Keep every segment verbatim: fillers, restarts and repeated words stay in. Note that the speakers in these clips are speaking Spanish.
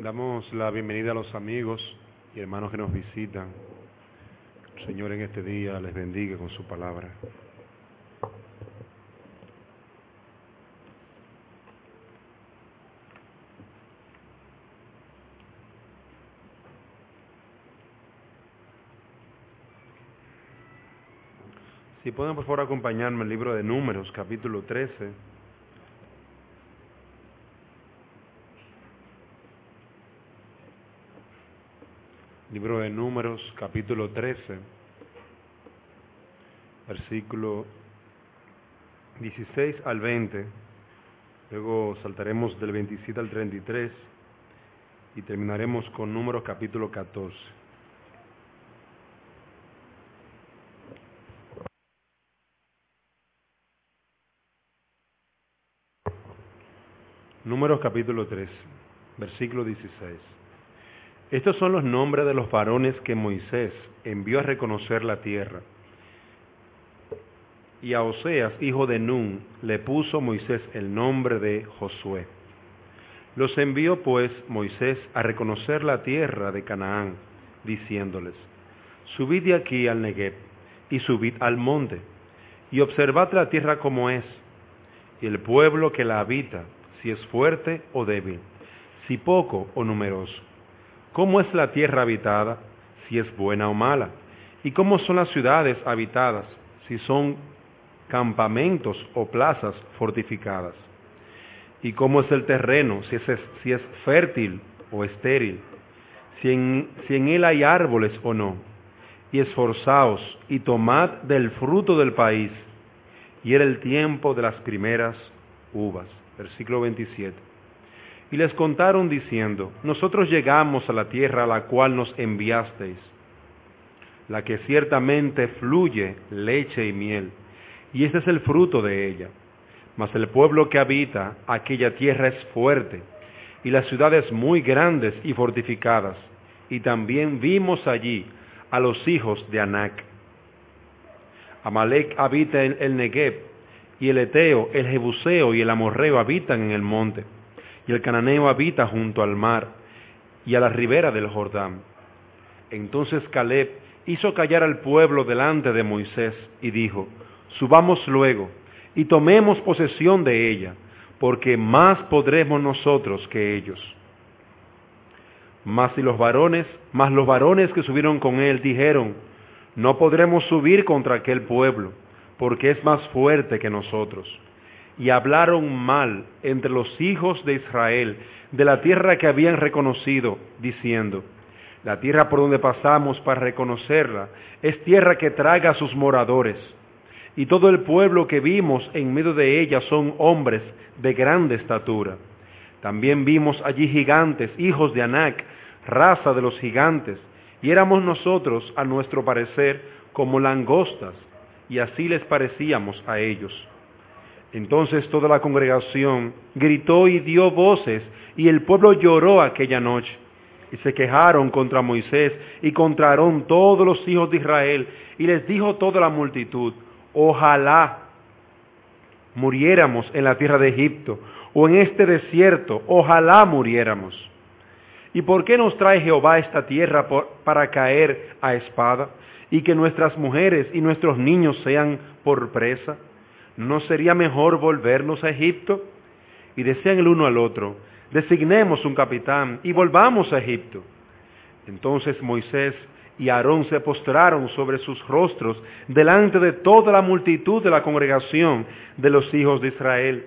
Damos la bienvenida a los amigos y hermanos que nos visitan. El Señor en este día les bendiga con su palabra. Si pueden por favor acompañarme al libro de Números, capítulo trece. Libro de Números, capítulo trece, versículo dieciséis al veinte. Luego saltaremos del veintisiete al treinta y tres y terminaremos con Números, capítulo catorce. Números capítulo trece, versículo dieciséis. Estos son los nombres de los varones que Moisés envió a reconocer la tierra. Y a Oseas, hijo de Nun, le puso Moisés el nombre de Josué. Los envió pues Moisés a reconocer la tierra de Canaán, diciéndoles: subid de aquí al Negueb, y subid al monte, y observad la tierra como es, y el pueblo que la habita, si es fuerte o débil, si poco o numeroso. ¿Cómo es la tierra habitada, si es buena o mala? ¿Y cómo son las ciudades habitadas, si son campamentos o plazas fortificadas? ¿Y cómo es el terreno, si es, si es fértil o estéril? Si en, si en él hay árboles o no. Y esforzaos y tomad del fruto del país. Y era el tiempo de las primeras uvas. Versículo veintisiete. Y les contaron diciendo: nosotros llegamos a la tierra a la cual nos enviasteis, la que ciertamente fluye leche y miel, y este es el fruto de ella. Mas el pueblo que habita aquella tierra es fuerte, y las ciudades muy grandes y fortificadas, y también vimos allí a los hijos de Anac. Amalec habita en el Negueb, y el Eteo, el Jebuseo y el Amorreo habitan en el monte. Y el cananeo habita junto al mar y a la ribera del Jordán. Entonces Caleb hizo callar al pueblo delante de Moisés y dijo: subamos luego y tomemos posesión de ella, porque más podremos nosotros que ellos. Mas si los varones, mas los varones que subieron con él dijeron: no podremos subir contra aquel pueblo, porque es más fuerte que nosotros. Y hablaron mal entre los hijos de Israel de la tierra que habían reconocido, diciendo: la tierra por donde pasamos para reconocerla es tierra que traga a sus moradores, y todo el pueblo que vimos en medio de ella son hombres de grande estatura. También vimos allí gigantes, hijos de Anac, raza de los gigantes, y éramos nosotros, a nuestro parecer, como langostas, y así les parecíamos a ellos. Entonces toda la congregación gritó y dio voces, y el pueblo lloró aquella noche. Y se quejaron contra Moisés y contra Aarón todos los hijos de Israel, y les dijo toda la multitud: ojalá muriéramos en la tierra de Egipto, o en este desierto, ojalá muriéramos. ¿Y por qué nos trae Jehová esta tierra por, para caer a espada, y que nuestras mujeres y nuestros niños sean por presa? ¿No sería mejor volvernos a Egipto? Y decían el uno al otro: designemos un capitán y volvamos a Egipto. Entonces Moisés y Aarón se postraron sobre sus rostros delante de toda la multitud de la congregación de los hijos de Israel.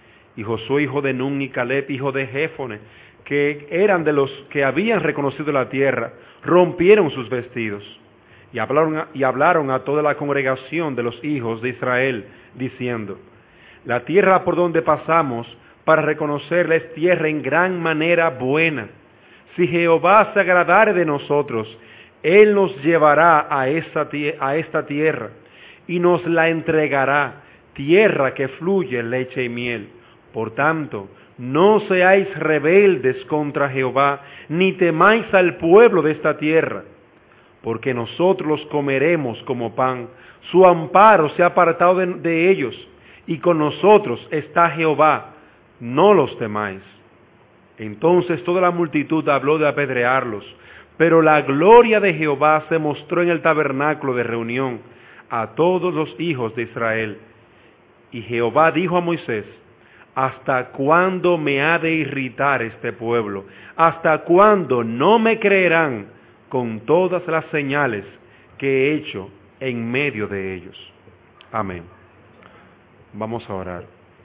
Y Josué, hijo de Nun, y Caleb, hijo de Jefone, que eran de los que habían reconocido la tierra, rompieron sus vestidos. Y hablaron, a, y hablaron a toda la congregación de los hijos de Israel, diciendo: la tierra por donde pasamos para reconocerla es tierra en gran manera buena. Si Jehová se agradare de nosotros, Él nos llevará a esta, a esta tierra y nos la entregará, tierra que fluye leche y miel. Por tanto, no seáis rebeldes contra Jehová, ni temáis al pueblo de esta tierra, porque nosotros los comeremos como pan. Su amparo se ha apartado de, de ellos, y con nosotros está Jehová, no los temáis. Entonces toda la multitud habló de apedrearlos, pero la gloria de Jehová se mostró en el tabernáculo de reunión a todos los hijos de Israel. Y Jehová dijo a Moisés: ¿hasta cuándo me ha de irritar este pueblo? ¿Hasta cuándo no me creerán con todas las señales que he hecho en medio de ellos? Amén. Vamos a orar.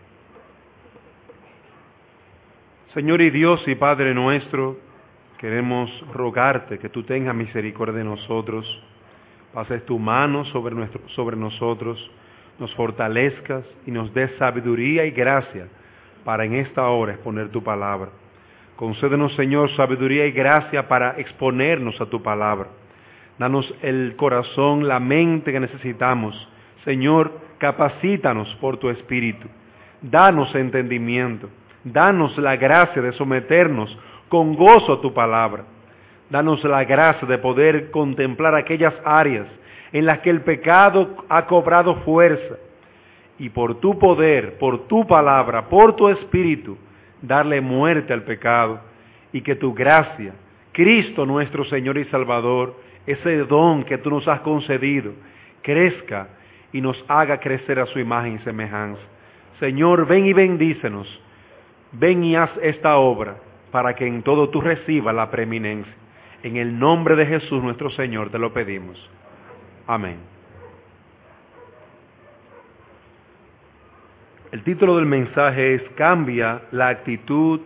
Señor y Dios y Padre nuestro, queremos rogarte que tú tengas misericordia de nosotros, pases tu mano sobre, nuestro, sobre nosotros, nos fortalezcas y nos des sabiduría y gracia para en esta hora exponer tu palabra. Concédenos, Señor, sabiduría y gracia para exponernos a tu palabra. Danos el corazón, la mente que necesitamos. Señor, capacítanos por tu Espíritu. Danos entendimiento. Danos la gracia de someternos con gozo a tu palabra. Danos la gracia de poder contemplar aquellas áreas en las que el pecado ha cobrado fuerza y por tu poder, por tu palabra, por tu Espíritu, darle muerte al pecado y que tu gracia, Cristo nuestro Señor y Salvador, ese don que tú nos has concedido, crezca y nos haga crecer a su imagen y semejanza. Señor, ven y bendícenos. Ven y haz esta obra para que en todo tú recibas la preeminencia. En el nombre de Jesús nuestro Señor te lo pedimos. Amén. El título del mensaje es Cambia la actitud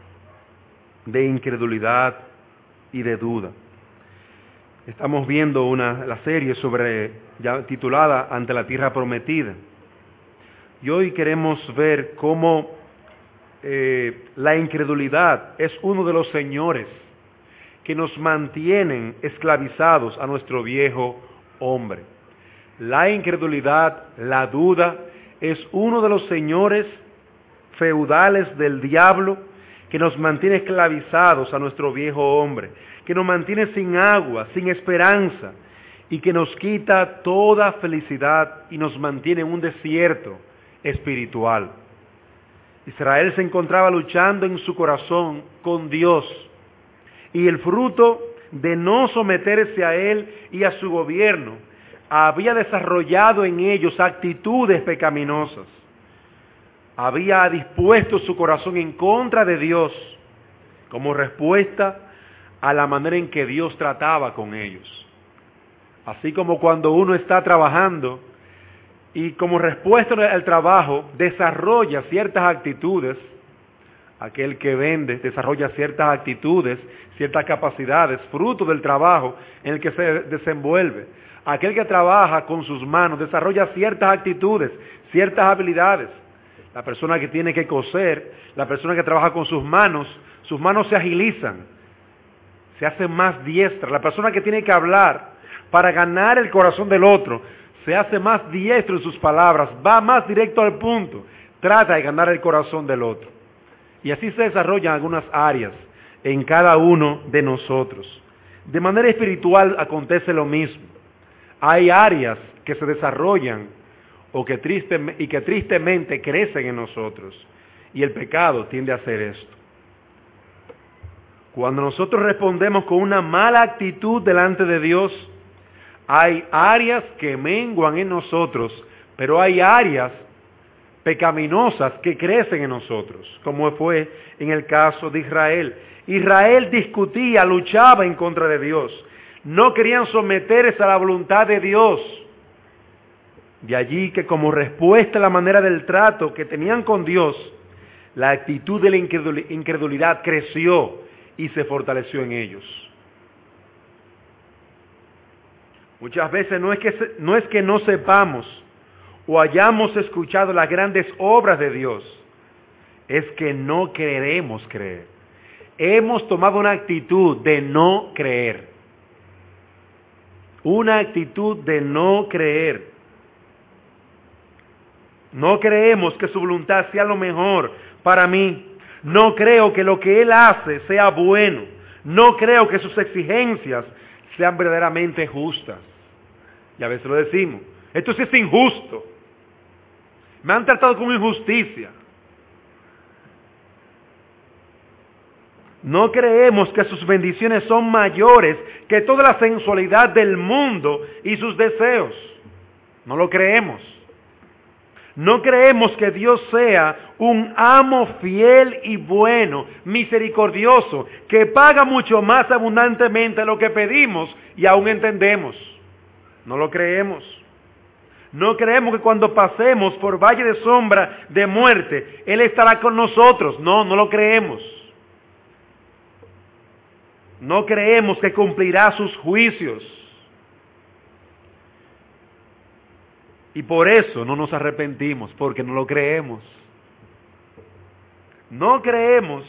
de incredulidad y de duda. Estamos viendo una, la serie sobre, ya titulada Ante la Tierra Prometida. Y hoy queremos ver cómo Eh, la incredulidad es uno de los señores que nos mantienen esclavizados a nuestro viejo hombre. La incredulidad, la duda, es uno de los señores feudales del diablo que nos mantiene esclavizados a nuestro viejo hombre, que nos mantiene sin agua, sin esperanza, y que nos quita toda felicidad y nos mantiene en un desierto espiritual. Israel se encontraba luchando en su corazón con Dios, y el fruto de no someterse a Él y a su gobierno había desarrollado en ellos actitudes pecaminosas. Había dispuesto su corazón en contra de Dios como respuesta a la manera en que Dios trataba con ellos. Así como cuando uno está trabajando y como respuesta al trabajo desarrolla ciertas actitudes, aquel que vende desarrolla ciertas actitudes, ciertas capacidades, fruto del trabajo en el que se desenvuelve. Aquel que trabaja con sus manos desarrolla ciertas actitudes, ciertas habilidades. La persona que tiene que coser, la persona que trabaja con sus manos, sus manos se agilizan, se hacen más diestras. La persona que tiene que hablar para ganar el corazón del otro, se hace más diestro en sus palabras, va más directo al punto, trata de ganar el corazón del otro. Y así se desarrollan algunas áreas en cada uno de nosotros. De manera espiritual acontece lo mismo. Hay áreas que se desarrollan o que triste, y que tristemente crecen en nosotros. Y el pecado tiende a hacer esto. Cuando nosotros respondemos con una mala actitud delante de Dios, hay áreas que menguan en nosotros, pero hay áreas pecaminosas que crecen en nosotros, como fue en el caso de Israel. Israel discutía, luchaba en contra de Dios. No querían someterse a la voluntad de Dios. De allí que como respuesta a la manera del trato que tenían con Dios, la actitud de la incredulidad creció y se fortaleció en ellos. Muchas veces no es que, no es que no sepamos o hayamos escuchado las grandes obras de Dios, es que no queremos creer. Hemos tomado una actitud de no creer. Una actitud de no creer. No creemos que su voluntad sea lo mejor para mí. No creo que lo que Él hace sea bueno. No creo que sus exigencias sean verdaderamente justas. Y a veces lo decimos, esto sí es injusto. Me han tratado con injusticia. No creemos que sus bendiciones son mayores que toda la sensualidad del mundo y sus deseos. No lo creemos. No creemos que Dios sea un amo fiel y bueno, misericordioso, que paga mucho más abundantemente lo que pedimos y aún entendemos. No lo creemos. No creemos que cuando pasemos por valle de sombra de muerte, Él estará con nosotros. No, no lo creemos. No creemos que cumplirá sus juicios. Y por eso no nos arrepentimos, porque no lo creemos. No creemos.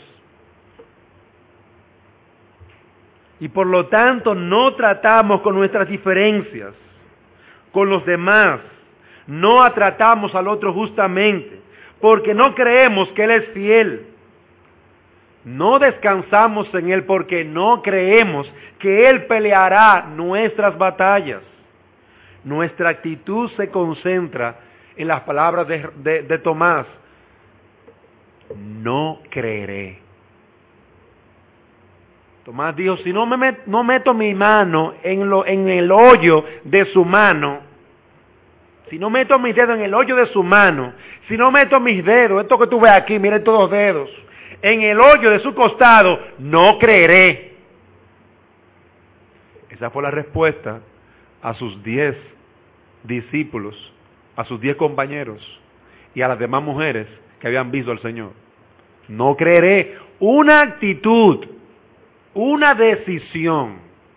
Y por lo tanto no tratamos con nuestras diferencias, con los demás. No tratamos al otro justamente, porque no creemos que Él es fiel. No descansamos en Él porque no creemos que Él peleará nuestras batallas. Nuestra actitud se concentra en las palabras de, de, de Tomás. No creeré. Tomás dijo, si no, me met, no meto mi mano en, lo, en el hoyo de su mano, si no meto mis dedos en el hoyo de su mano, si no meto mis dedos, esto que tú ves aquí, miren todos los dedos, en el hoyo de su costado, no creeré. Esa fue la respuesta a sus diez discípulos, a sus diez compañeros y a las demás mujeres que habían visto al Señor. No creeré. Una actitud, una decisión.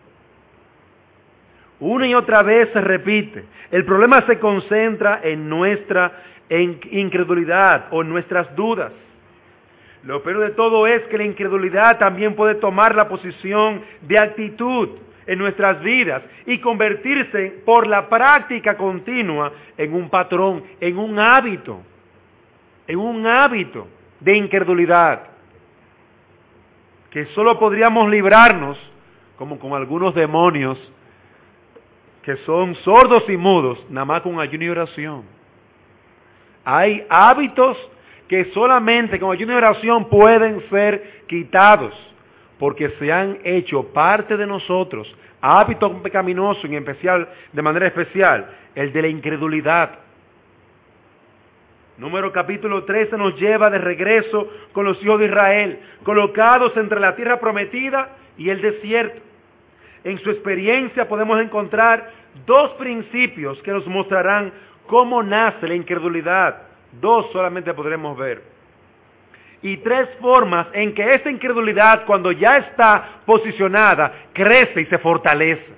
Una y otra vez se repite. El problema se concentra en nuestra en incredulidad o en nuestras dudas. Lo peor de todo es que la incredulidad también puede tomar la posición de actitud en nuestras vidas y convertirse por la práctica continua en un patrón, en un hábito, en un hábito de incredulidad, que solo podríamos librarnos, como con algunos demonios que son sordos y mudos, nada más con ayuno y oración. Hay hábitos que solamente con ayuno y oración pueden ser quitados, porque se han hecho parte de nosotros, hábitos pecaminosos, en especial, de manera especial, el de la incredulidad. Número capítulo trece nos lleva de regreso con los hijos de Israel, colocados entre la tierra prometida y el desierto. En su experiencia podemos encontrar dos principios que nos mostrarán cómo nace la incredulidad. Dos solamente podremos ver. Y tres formas en que esta incredulidad, cuando ya está posicionada, crece y se fortalece.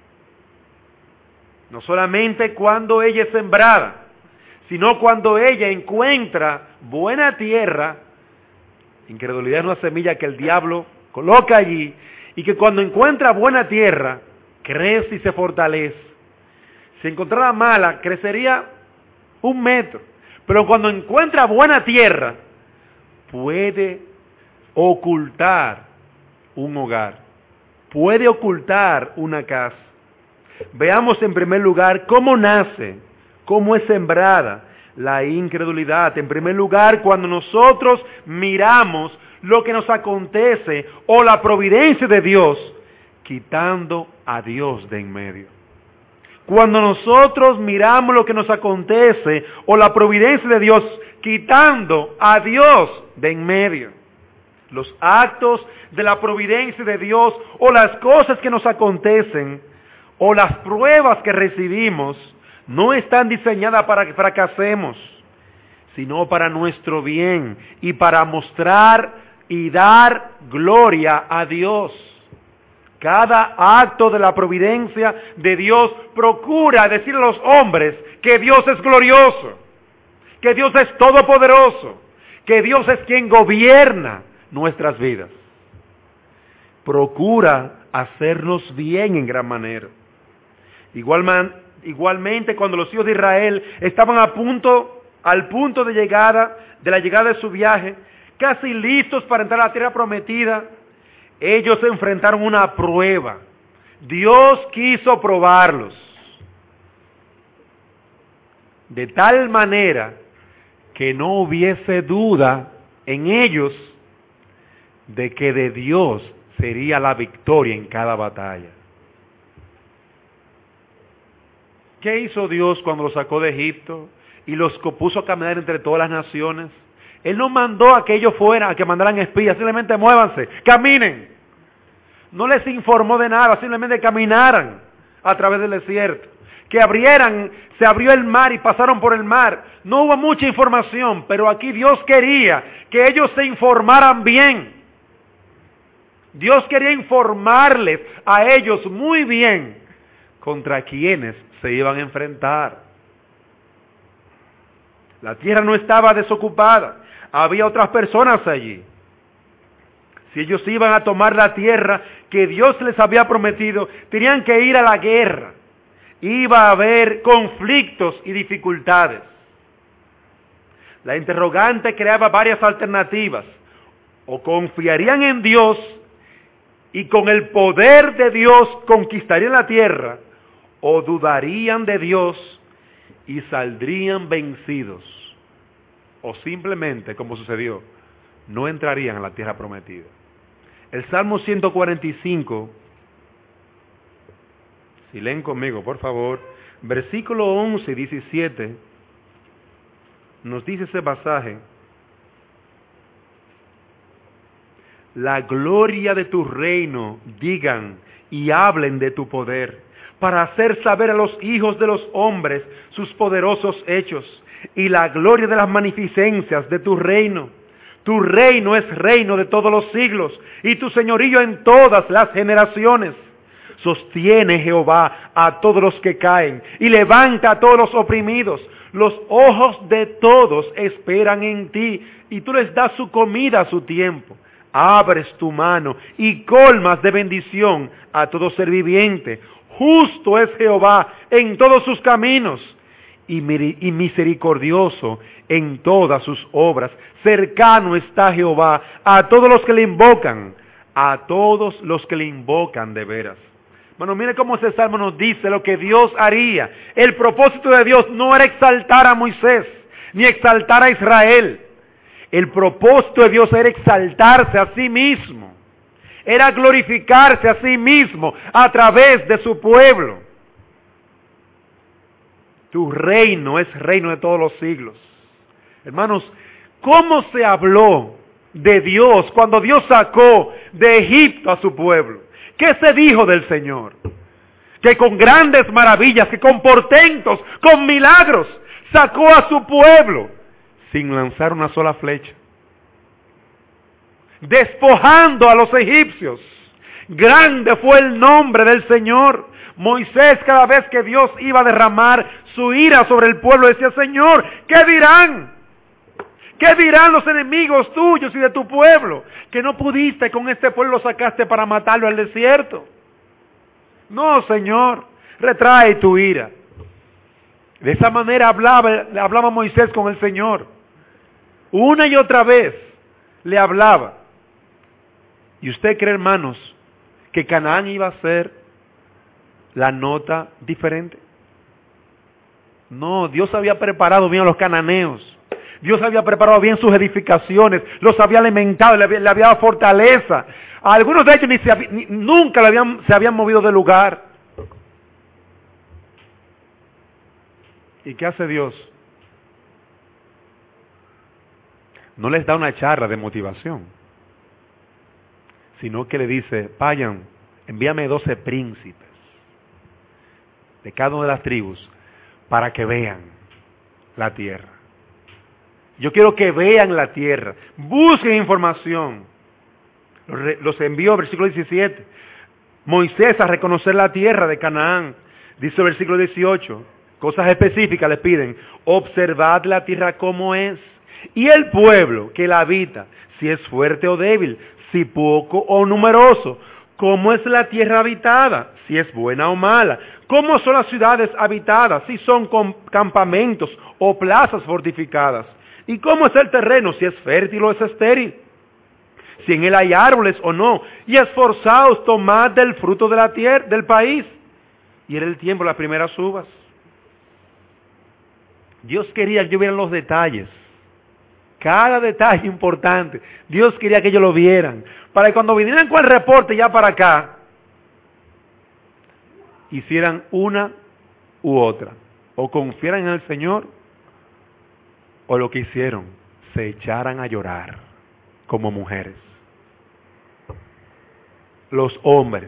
No solamente cuando ella es sembrada, sino cuando ella encuentra buena tierra. Incredulidad es una semilla que el diablo coloca allí, y que cuando encuentra buena tierra, crece y se fortalece. Si encontrara mala, crecería un metro. Pero cuando encuentra buena tierra, puede ocultar un hogar, puede ocultar una casa. Veamos en primer lugar cómo nace, cómo es sembrada la incredulidad. En primer lugar, cuando nosotros miramos lo que nos acontece o la providencia de Dios, quitando a Dios de en medio. Cuando nosotros miramos lo que nos acontece o la providencia de Dios, quitando a Dios de en medio. Los actos de la providencia de Dios o las cosas que nos acontecen o las pruebas que recibimos no están diseñadas para que fracasemos, sino para nuestro bien y para mostrar y dar gloria a Dios. Cada acto de la providencia de Dios procura decir a los hombres que Dios es glorioso, que Dios es todopoderoso, que Dios es quien gobierna nuestras vidas. Procura hacernos bien en gran manera. Igual, igualmente, cuando los hijos de Israel estaban a punto, al punto de llegada, de la llegada de su viaje, casi listos para entrar a la tierra prometida, ellos se enfrentaron a una prueba. Dios quiso probarlos. De tal manera que no hubiese duda en ellos de que de Dios sería la victoria en cada batalla. ¿Qué hizo Dios cuando los sacó de Egipto y los puso a caminar entre todas las naciones? Él no mandó a que ellos fueran, a que mandaran espías, simplemente muévanse, caminen. No les informó de nada, simplemente caminaran a través del desierto. Que abrieran, se abrió el mar y pasaron por el mar. No hubo mucha información, pero aquí Dios quería que ellos se informaran bien. Dios quería informarles a ellos muy bien contra quienes se iban a enfrentar. La tierra no estaba desocupada, había otras personas allí. Si ellos iban a tomar la tierra que Dios les había prometido, tenían que ir a la guerra. Iba a haber conflictos y dificultades. La interrogante creaba varias alternativas. O confiarían en Dios y con el poder de Dios conquistarían la tierra, o dudarían de Dios y saldrían vencidos, o simplemente, como sucedió, no entrarían a la tierra prometida. El Salmo ciento cuarenta y cinco, si leen conmigo, por favor, versículo once y diecisiete, nos dice ese pasaje: la gloria de tu reino digan y hablen de tu poder, para hacer saber a los hijos de los hombres sus poderosos hechos y la gloria de las magnificencias de tu reino. Tu reino es reino de todos los siglos y tu señorío en todas las generaciones. Sostiene Jehová a todos los que caen y levanta a todos los oprimidos. Los ojos de todos esperan en ti y tú les das su comida a su tiempo. Abres tu mano y colmas de bendición a todo ser viviente. Justo es Jehová en todos sus caminos y misericordioso en todas sus obras. Cercano está Jehová a todos los que le invocan, a todos los que le invocan de veras. Bueno, mire cómo ese salmo nos dice lo que Dios haría. El propósito de Dios no era exaltar a Moisés, ni exaltar a Israel. El propósito de Dios era exaltarse a sí mismo. Era glorificarse a sí mismo a través de su pueblo. Tu reino es reino de todos los siglos. Hermanos, ¿cómo se habló de Dios cuando Dios sacó de Egipto a su pueblo? ¿Qué se dijo del Señor? Que con grandes maravillas, que con portentos, con milagros, sacó a su pueblo sin lanzar una sola flecha, despojando a los egipcios. Grande fue el nombre del Señor. Moisés, cada vez que Dios iba a derramar su ira sobre el pueblo, decía: Señor, ¿qué dirán? ¿Qué dirán los enemigos tuyos y de tu pueblo? Que no pudiste con este pueblo, lo sacaste para matarlo al desierto. No, Señor, retrae tu ira. De esa manera hablaba, hablaba Moisés con el Señor. Una y otra vez le hablaba. ¿Y usted cree, hermanos, que Canaán iba a ser la nota diferente? No, Dios había preparado bien a los cananeos. Dios había preparado bien sus edificaciones, los había alimentado, le había, le había dado fortaleza. A algunos de ellos ni se, ni, nunca le habían, se habían movido de lugar. ¿Y qué hace Dios? No les da una charla de motivación, sino que le dice: vayan, envíame doce príncipes de cada una de las tribus para que vean la tierra. Yo quiero que vean la tierra, busquen información. Los envió, versículo diecisiete. Moisés a reconocer la tierra de Canaán. Dice el versículo dieciocho, cosas específicas les piden: observad la tierra como es, y el pueblo que la habita, si es fuerte o débil, si poco o numeroso. ¿Cómo es la tierra habitada? Si es buena o mala. ¿Cómo son las ciudades habitadas? Si son campamentos o plazas fortificadas. ¿Y cómo es el terreno? Si es fértil o es estéril. Si en él hay árboles o no. Y esforzaos, tomad del fruto de la tierra, del país. Y era el tiempo de las primeras uvas. Dios quería que yo viera los detalles. cada detalle importante. Dios quería que ellos lo vieran, para que cuando vinieran con el reporte ya para acá, hicieran una u otra, o confiaran en el Señor, o lo que hicieron, se echaran a llorar como mujeres. Los hombres.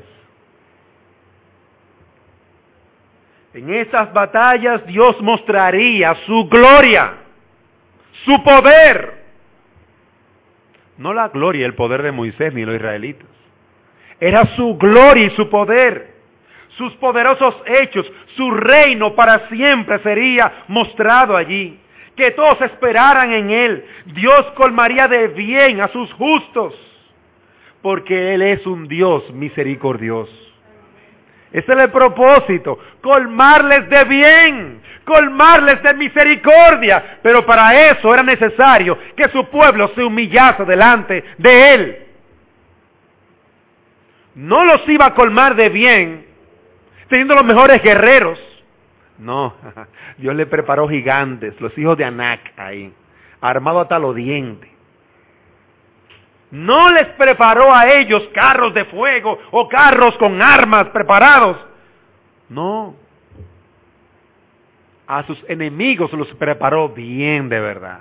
En esas batallas Dios mostraría su gloria, su poder. No la gloria y el poder de Moisés ni los israelitas. Era su gloria y su poder. Sus poderosos hechos, su reino para siempre sería mostrado allí. Que todos esperaran en Él. Dios colmaría de bien a sus justos. Porque Él es un Dios misericordioso. Ese es el propósito, colmarles de bien, colmarles de misericordia. Pero para eso era necesario que su pueblo se humillase delante de Él. No los iba a colmar de bien, teniendo los mejores guerreros. No, Dios le preparó gigantes, los hijos de Anac ahí, armados hasta los dientes. No les preparó a ellos carros de fuego o carros con armas preparados. No. A sus enemigos los preparó bien de verdad.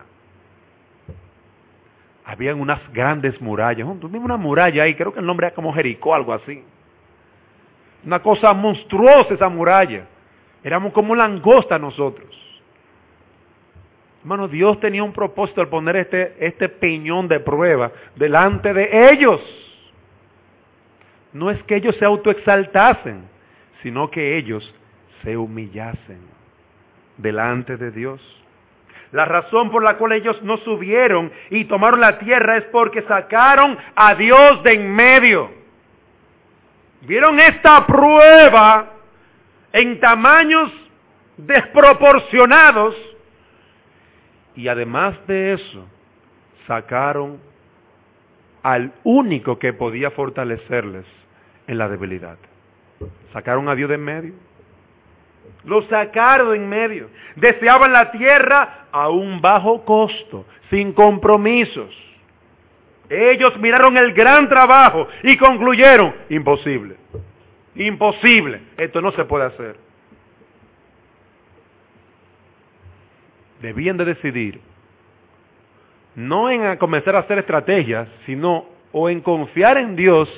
Habían unas grandes murallas. Tuvimos una muralla ahí, creo que el nombre era como Jericó, algo así. Una cosa monstruosa esa muralla. Éramos como langosta nosotros. Hermano, Dios tenía un propósito al poner este, este peñón de prueba delante de ellos. No es que ellos se autoexaltasen, sino que ellos se humillasen delante de Dios. La razón por la cual ellos no subieron y tomaron la tierra es porque sacaron a Dios de en medio. Vieron esta prueba en tamaños desproporcionados. Y además de eso, sacaron al único que podía fortalecerles en la debilidad. Sacaron a Dios de en medio. Lo sacaron de en medio. Deseaban la tierra a un bajo costo, sin compromisos. Ellos miraron el gran trabajo y concluyeron, imposible, imposible, esto no se puede hacer. Debían de decidir, no en comenzar a hacer estrategias, sino o en confiar en Dios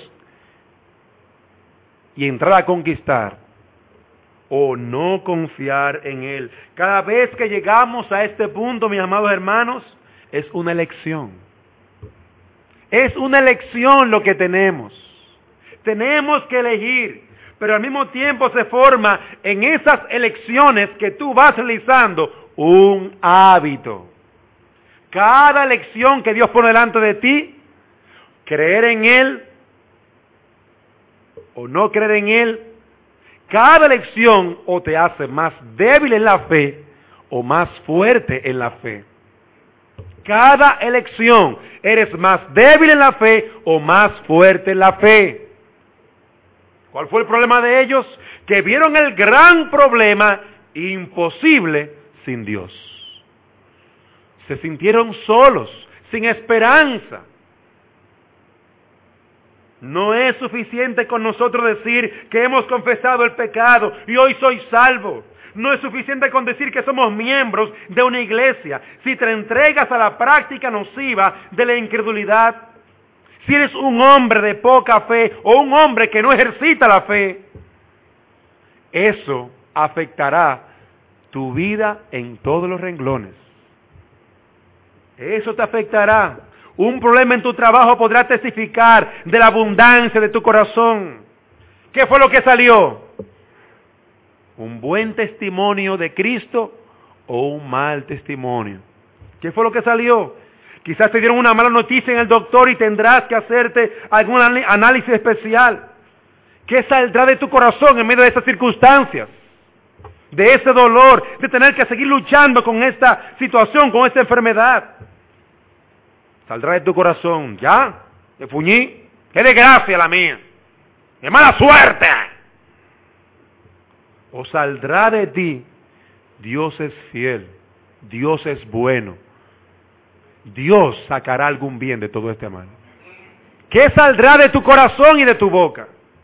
y entrar a conquistar, o no confiar en Él. Cada vez que llegamos a este punto, mis amados hermanos, es una elección. Es una elección lo que tenemos. Tenemos que elegir. Pero al mismo tiempo se forma en esas elecciones que tú vas realizando un hábito. Cada elección que Dios pone delante de ti, creer en Él o no creer en Él, cada elección o te hace más débil en la fe o más fuerte en la fe. Cada elección eres más débil en la fe o más fuerte en la fe. ¿Cuál fue el problema de ellos? Que vieron el gran problema imposible sin Dios. Se sintieron solos, sin esperanza. No es suficiente con nosotros decir que hemos confesado el pecado y hoy soy salvo. No es suficiente con decir que somos miembros de una iglesia. Si te entregas a la práctica nociva de la incredulidad, si eres un hombre de poca fe o un hombre que no ejercita la fe, eso afectará tu vida en todos los renglones. Eso te afectará. Un problema en tu trabajo podrá testificar de la abundancia de tu corazón. ¿Qué fue lo que salió? ¿Un buen testimonio de Cristo o un mal testimonio? ¿Qué fue lo que salió? Quizás te dieron una mala noticia en el doctor y tendrás que hacerte algún análisis especial. ¿Qué saldrá de tu corazón en medio de estas circunstancias? De ese dolor, de tener que seguir luchando con esta situación, con esta enfermedad. Saldrá de tu corazón, ¿ya? ¿Te fuñí? ¡Qué desgracia la mía! ¡Qué mala suerte! O saldrá de ti, Dios es fiel, Dios es bueno. Dios sacará algún bien de todo este mal. ¿Qué saldrá de tu corazón y de tu boca?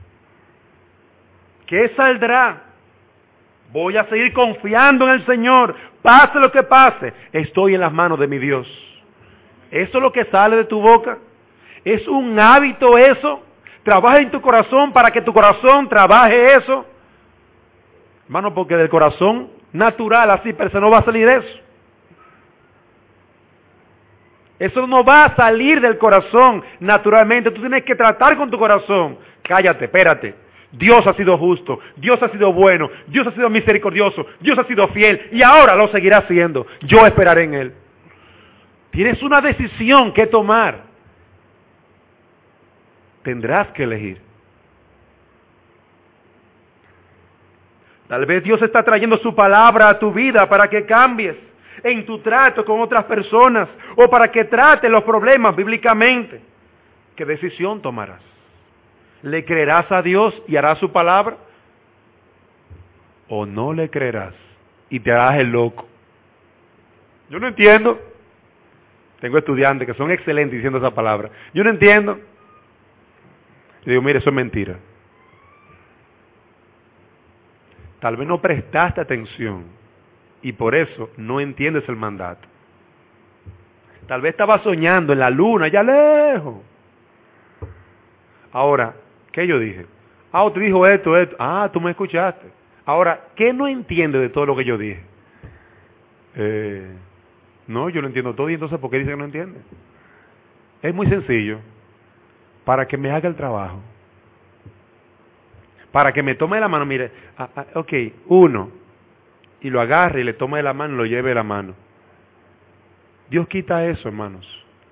¿Qué saldrá? Voy a seguir confiando en el Señor, pase lo que pase, estoy en las manos de mi Dios. ¿Eso es lo que sale de tu boca? ¿Es un hábito eso? ¿Trabaja en tu corazón para que tu corazón trabaje eso? Hermano, porque del corazón natural así, pero se no va a salir eso. Eso no va a salir del corazón naturalmente. Tú tienes que tratar con tu corazón. Cállate, espérate. Dios ha sido justo, Dios ha sido bueno, Dios ha sido misericordioso, Dios ha sido fiel y ahora lo seguirá haciendo. Yo esperaré en Él. Tienes una decisión que tomar. Tendrás que elegir. Tal vez Dios está trayendo su palabra a tu vida para que cambies en tu trato con otras personas o para que trates los problemas bíblicamente. ¿Qué decisión tomarás? ¿Le creerás a Dios y harás su palabra? ¿O no le creerás y te harás el loco? Yo no entiendo. Tengo estudiantes que son excelentes diciendo esa palabra. Yo no entiendo. Yo digo, mire, eso es mentira. Tal vez no prestaste atención y por eso no entiendes el mandato. Tal vez estabas soñando en la luna, allá lejos. Ahora, ¿qué yo dije? Ah, te dijo esto, esto. Ah, tú me escuchaste. Ahora, ¿qué no entiendes de todo lo que yo dije? Eh, no, yo lo entiendo todo y entonces ¿por qué dice que no entiende? Es muy sencillo. Para que me haga el trabajo. Para que me tome de la mano, mire, ah, ah, ok, uno, y lo agarre y le tome de la mano y lo lleve de la mano. Dios quita eso, hermanos.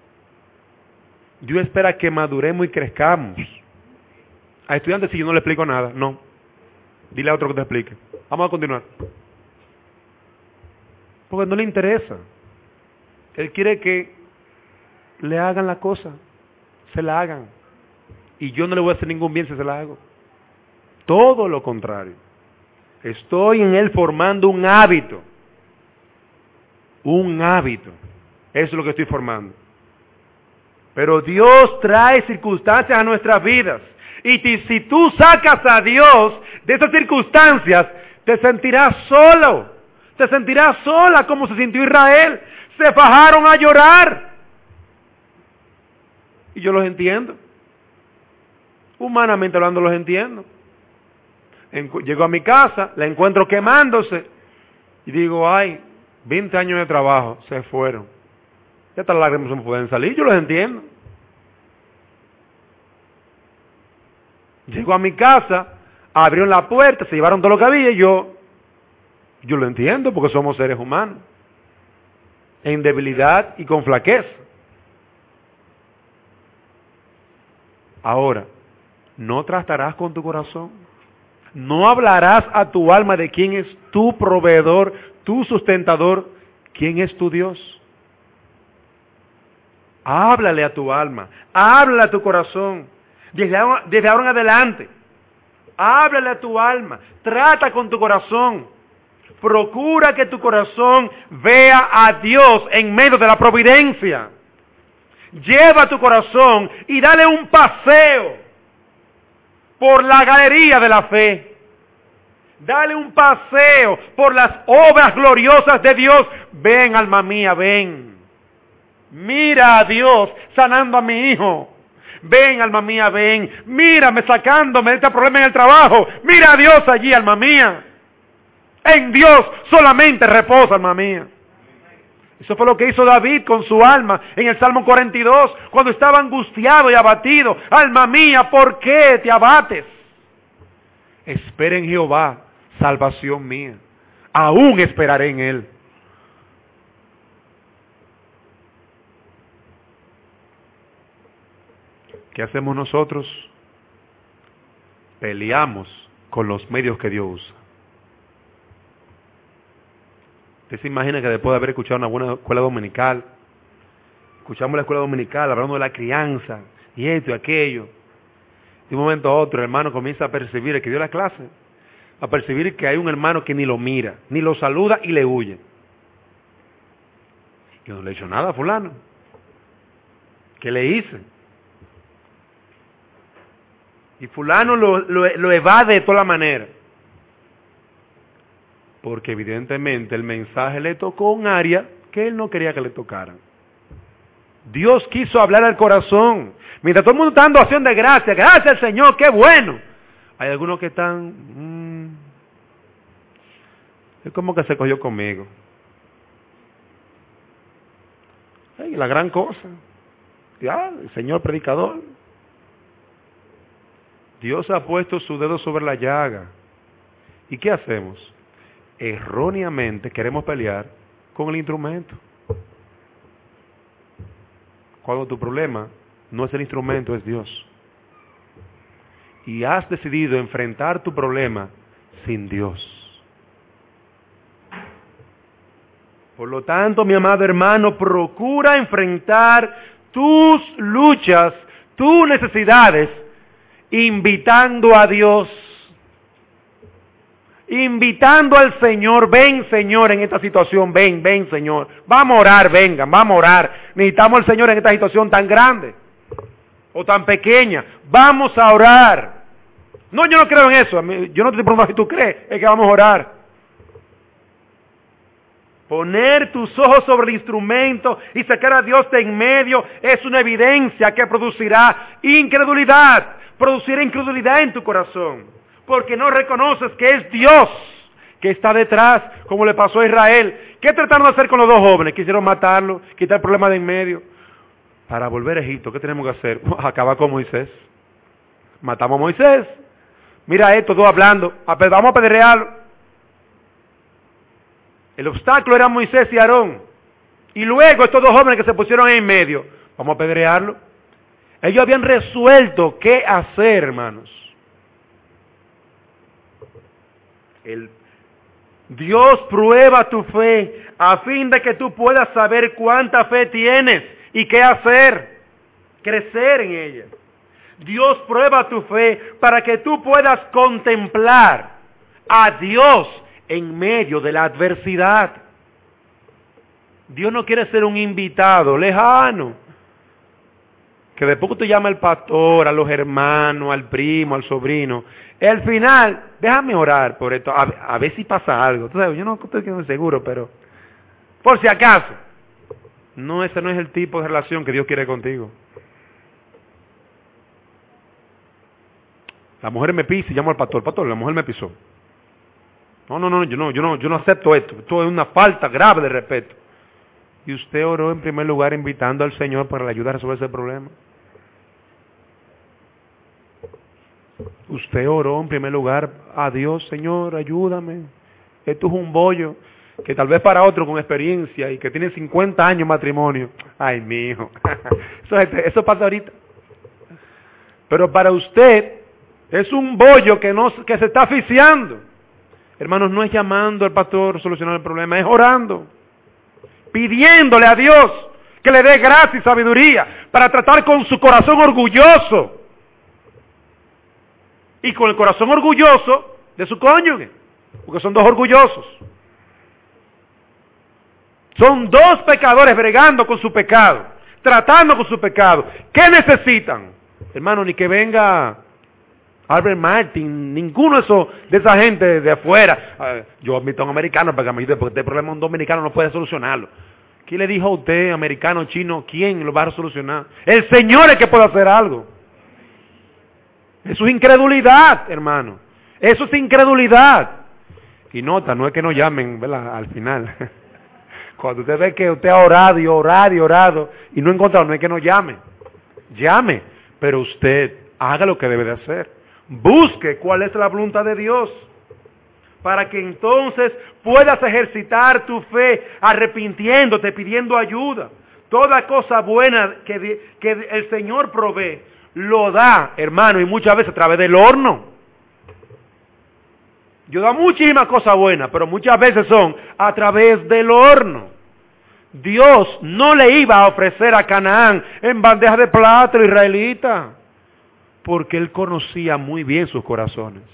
Dios espera que maduremos y crezcamos. A estudiantes si yo no le explico nada, no. Dile a otro que te explique. Vamos a continuar. Porque no le interesa. Él quiere que le hagan la cosa, se la hagan. Y yo no le voy a hacer ningún bien si se la hago. Todo lo contrario. Estoy en él formando un hábito. Un hábito. Eso es lo que estoy formando. Pero Dios trae circunstancias a nuestras vidas. Y si tú sacas a Dios de esas circunstancias, te sentirás solo. Te sentirás sola como se sintió Israel. Se fajaron a llorar. Y yo los entiendo. Humanamente hablando los entiendo. Llego a mi casa, la encuentro quemándose. Y digo, ay, veinte años de trabajo, se fueron. Ya estas lágrimas no pueden salir, yo los entiendo. Llego a mi casa, abrieron la puerta, se llevaron todo lo que había y yo, yo lo entiendo porque somos seres humanos. En debilidad y con flaqueza. Ahora, ¿no tratarás con tu corazón? ¿No hablarás a tu alma de quién es tu proveedor, tu sustentador, quién es tu Dios? Háblale a tu alma, háblale a tu corazón, desde ahora, desde ahora en adelante. Háblale a tu alma, trata con tu corazón. Procura que tu corazón vea a Dios en medio de la providencia. Lleva tu corazón y dale un paseo por la galería de la fe. Dale un paseo por las obras gloriosas de Dios. Ven, alma mía, ven. Mira a Dios sanando a mi hijo. Ven, alma mía, ven. Mírame sacándome de este problema en el trabajo. Mira a Dios allí, alma mía. En Dios solamente reposa, alma mía. Eso fue lo que hizo David con su alma en el Salmo cuarenta y dos, cuando estaba angustiado y abatido. Alma mía, ¿por qué te abates? Espera en Jehová, salvación mía. Aún esperaré en Él. ¿Qué hacemos nosotros? Peleamos con los medios que Dios usa. ¿Usted se imagina que después de haber escuchado una buena escuela dominical, escuchamos la escuela dominical hablando de la crianza, y esto y aquello, de un momento a otro el hermano comienza a percibir, el que dio la clase, a percibir que hay un hermano que ni lo mira, ni lo saluda y le huye? Yo no le he hecho nada a fulano. ¿Qué le hice? Y fulano lo, lo, lo evade de toda la manera. Porque evidentemente el mensaje le tocó un área que él no quería que le tocaran. Dios quiso hablar al corazón. Mientras todo el mundo está dando acción de gracia, gracias al Señor, qué bueno. Hay algunos que están, mmm, es como que se cogió conmigo. Ay, la gran cosa. Ya, el Señor predicador. Dios ha puesto su dedo sobre la llaga. ¿Y qué hacemos? Erróneamente queremos pelear con el instrumento. Cuando tu problema no es el instrumento, es Dios. Y has decidido enfrentar tu problema sin Dios. Por lo tanto, mi amado hermano, procura enfrentar tus luchas, tus necesidades, invitando a Dios, invitando al Señor. Ven, Señor, en esta situación, ven, ven, Señor. Vamos a orar, vengan, vamos a orar. Necesitamos al Señor en esta situación tan grande o tan pequeña. Vamos a orar. No, yo no creo en eso. Yo no te pregunto si tú crees, es que vamos a orar. Poner tus ojos sobre el instrumento y sacar a Dios de en medio es una evidencia que producirá incredulidad, producirá incredulidad en tu corazón, porque no reconoces que es Dios que está detrás, como le pasó a Israel. ¿Qué trataron de hacer con los dos jóvenes? Quisieron matarlo, quitar el problema de en medio. Para volver a Egipto, ¿qué tenemos que hacer? Acabar con Moisés. Matamos a Moisés. Mira esto, todos hablando, vamos a apedrearlo. El obstáculo era Moisés y Aarón. Y luego estos dos jóvenes que se pusieron en medio, vamos a apedrearlo. Ellos habían resuelto qué hacer, hermanos. El Dios prueba tu fe a fin de que tú puedas saber cuánta fe tienes y qué hacer, crecer en ella. Dios prueba tu fe para que tú puedas contemplar a Dios en medio de la adversidad. Dios no quiere ser un invitado lejano, que después que tú llamas al pastor, a los hermanos, al primo, al sobrino, y al final, déjame orar por esto, a, a ver si pasa algo. Tú sabes, yo no estoy seguro, pero por si acaso. No, ese no es el tipo de relación que Dios quiere contigo. La mujer me pisa y llamo al pastor, pastor, la mujer me pisó. No, no, no, yo no, yo no, yo no acepto esto. Esto es una falta grave de respeto. Y usted oró en primer lugar invitando al Señor para le ayudar a resolver ese problema. Usted oró en primer lugar a Dios, Señor, ayúdame. Esto es un bollo que tal vez para otro con experiencia y que tiene cincuenta años de matrimonio. Ay, mi hijo. Eso, eso pasa ahorita. Pero para usted es un bollo que, no, que se está asfixiando. Hermanos, no es llamando al pastor a solucionar el problema, es orando, pidiéndole a Dios que le dé gracia y sabiduría para tratar con su corazón orgulloso y con el corazón orgulloso de su cónyuge, porque son dos orgullosos. Son dos pecadores bregando con su pecado, tratando con su pecado. ¿Qué necesitan? Hermano, ni que venga Albert Martin, ninguno de esos, de esa gente de afuera. Uh, yo invito a un americano para que me ayude, porque este problema un dominicano no puede solucionarlo. ¿Quién le dijo a usted, americano, chino, quién lo va a solucionar? El Señor es que puede hacer algo. Eso es incredulidad, hermano. Eso es incredulidad. Y nota, no es que nos llamen, ¿verdad? Al final. Cuando usted ve que usted ha orado y orado y orado y no ha encontrado, no es que nos llame. Llame, pero usted haga lo que debe de hacer. Busque cuál es la voluntad de Dios, para que entonces puedas ejercitar tu fe, arrepintiéndote, pidiendo ayuda. Toda cosa buena que, que el Señor provee, lo da, hermano, y muchas veces a través del horno. Dios da muchísimas cosas buenas, pero muchas veces son a través del horno. Dios no le iba a ofrecer a Canaán en bandeja de plata a los israelitas, porque Él conocía muy bien sus corazones.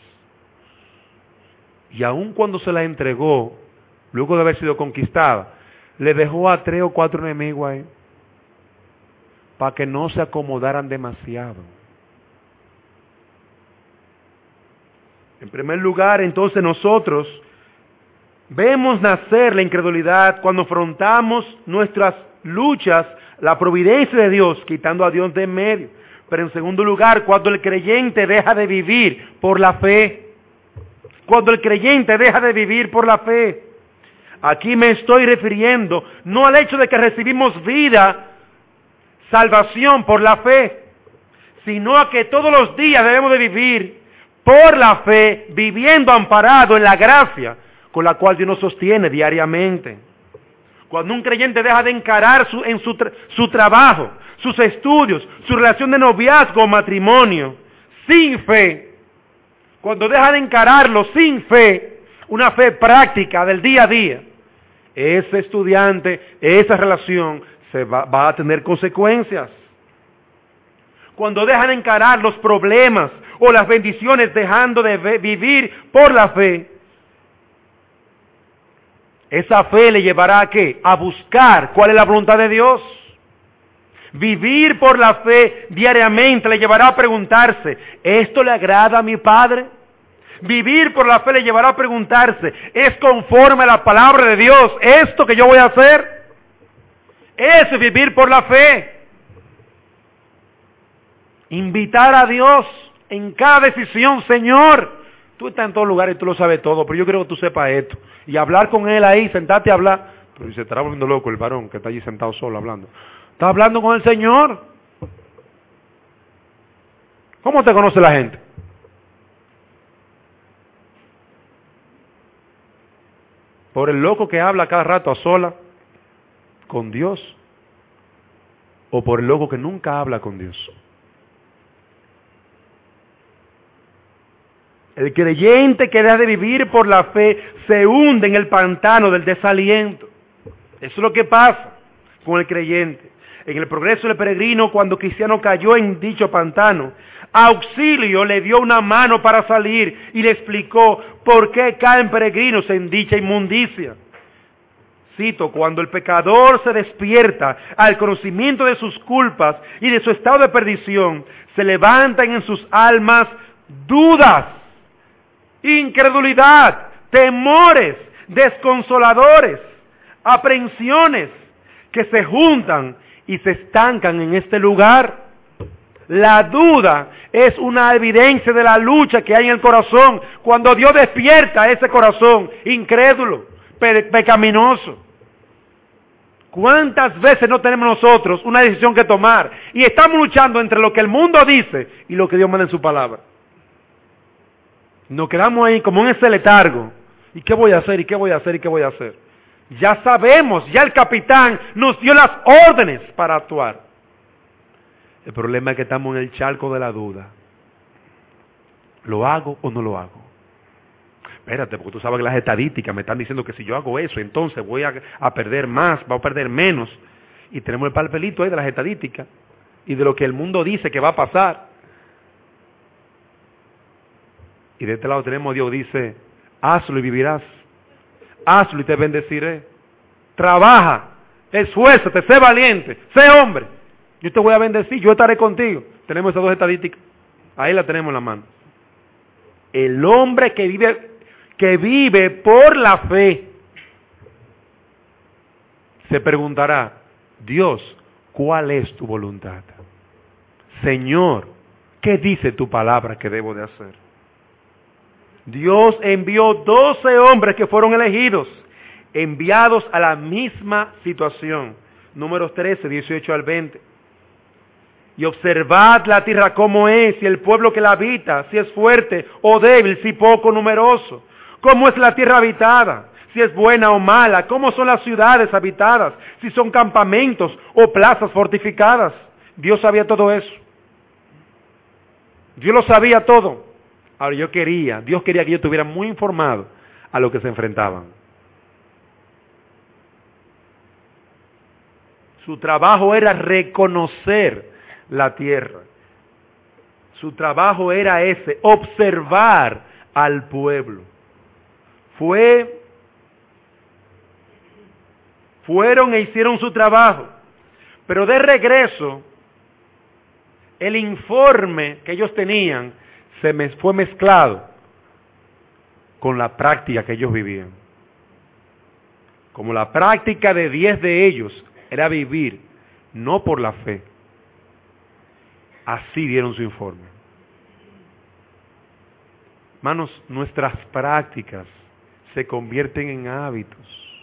Y aun cuando se la entregó, luego de haber sido conquistada, le dejó a tres o cuatro enemigos ahí. para que no se acomodaran demasiado. En primer lugar, entonces nosotros vemos nacer la incredulidad cuando afrontamos nuestras luchas, la providencia de Dios, quitando a Dios de en medio. Pero en segundo lugar, cuando el creyente deja de vivir por la fe. Cuando el creyente deja de vivir por la fe. Aquí me estoy refiriendo no al hecho de que recibimos vida, salvación por la fe, sino a que todos los días debemos de vivir por la fe, viviendo amparado en la gracia con la cual Dios nos sostiene diariamente. Cuando un creyente deja de encarar su, en su, tra su trabajo, sus estudios, su relación de noviazgo o matrimonio, sin fe, cuando deja de encararlo sin fe, una fe práctica del día a día, ese estudiante, esa relación se va, va a tener consecuencias. Cuando deja de encarar los problemas o las bendiciones dejando de vivir por la fe, esa fe le llevará a qué? A buscar cuál es la voluntad de Dios. Vivir por la fe diariamente le llevará a preguntarse, ¿esto le agrada a mi Padre? Vivir por la fe le llevará a preguntarse, ¿es conforme a la palabra de Dios esto que yo voy a hacer? Eso es vivir por la fe. Invitar a Dios en cada decisión, Señor. Tú estás en todos lugares y tú lo sabes todo, pero yo creo que tú sepas esto. Y hablar con Él ahí, sentarte a hablar. Pero se estará volviendo loco el varón que está allí sentado solo hablando. Está hablando con el Señor. ¿Cómo te conoce la gente? ¿Por el loco que habla cada rato a sola con Dios? ¿O por el loco que nunca habla con Dios? El creyente que deja de vivir por la fe se hunde en el pantano del desaliento. Eso es lo que pasa con el creyente. En el progreso del peregrino, cuando Cristiano cayó en dicho pantano, Auxilio le dio una mano para salir y le explicó por qué caen peregrinos en dicha inmundicia. Cito, cuando el pecador se despierta al conocimiento de sus culpas y de su estado de perdición, se levantan en sus almas dudas, incredulidad, temores, desconsoladores, aprensiones que se juntan y se estancan en este lugar. La duda es una evidencia de la lucha que hay en el corazón cuando Dios despierta ese corazón incrédulo, pe pecaminoso. ¿Cuántas veces no tenemos nosotros una decisión que tomar y estamos luchando entre lo que el mundo dice y lo que Dios manda en su palabra? Nos quedamos ahí como en ese letargo. ¿Y qué voy a hacer? ¿Y qué voy a hacer? ¿Y qué voy a hacer? Ya sabemos, ya el capitán nos dio las órdenes para actuar. El problema es que estamos en el charco de la duda. ¿Lo hago o no lo hago? Espérate, porque tú sabes que las estadísticas me están diciendo que si yo hago eso, entonces voy a, a perder más, voy a perder menos. Y tenemos el papelito ahí de las estadísticas y de lo que el mundo dice que va a pasar. Y de este lado tenemos Dios dice, hazlo y vivirás. Hazlo y te bendeciré. Trabaja, esfuérzate, sé valiente, sé hombre. Yo te voy a bendecir, yo estaré contigo. Tenemos esas dos estadísticas. Ahí la tenemos en la mano. El hombre que vive, que vive por la fe, se preguntará, Dios, ¿cuál es tu voluntad? Señor, ¿qué dice tu palabra que debo de hacer? Dios envió doce hombres que fueron elegidos, enviados a la misma situación. Números trece, dieciocho al veinte. Y observad la tierra cómo es, y el pueblo que la habita, si es fuerte o débil, si poco numeroso. Cómo es la tierra habitada, si es buena o mala. Cómo son las ciudades habitadas, si son campamentos o plazas fortificadas. Dios sabía todo eso. Dios lo sabía todo. Ahora yo quería, Dios quería que yo estuviera muy informado a lo que se enfrentaban. Su trabajo era reconocer la tierra. Su trabajo era ese, observar al pueblo. Fue, fueron e hicieron su trabajo, pero de regreso el informe que ellos tenían se me fue mezclado con la práctica que ellos vivían. Como la práctica de diez de ellos era vivir no por la fe, así dieron su informe. Hermanos, nuestras prácticas se convierten en hábitos.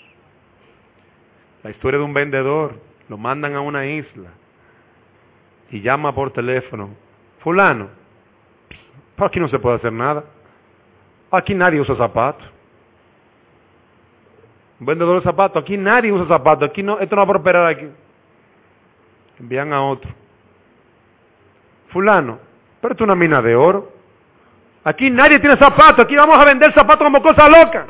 La historia de un vendedor, lo mandan a una isla y llama por teléfono, fulano, aquí no se puede hacer nada, aquí nadie usa zapatos. Un vendedor de zapatos, aquí nadie usa zapatos, aquí no, esto no va a prosperar aquí. Envían a otro. Fulano, pero esto es una mina de oro. Aquí nadie tiene zapatos, aquí vamos a vender zapatos como cosa loca.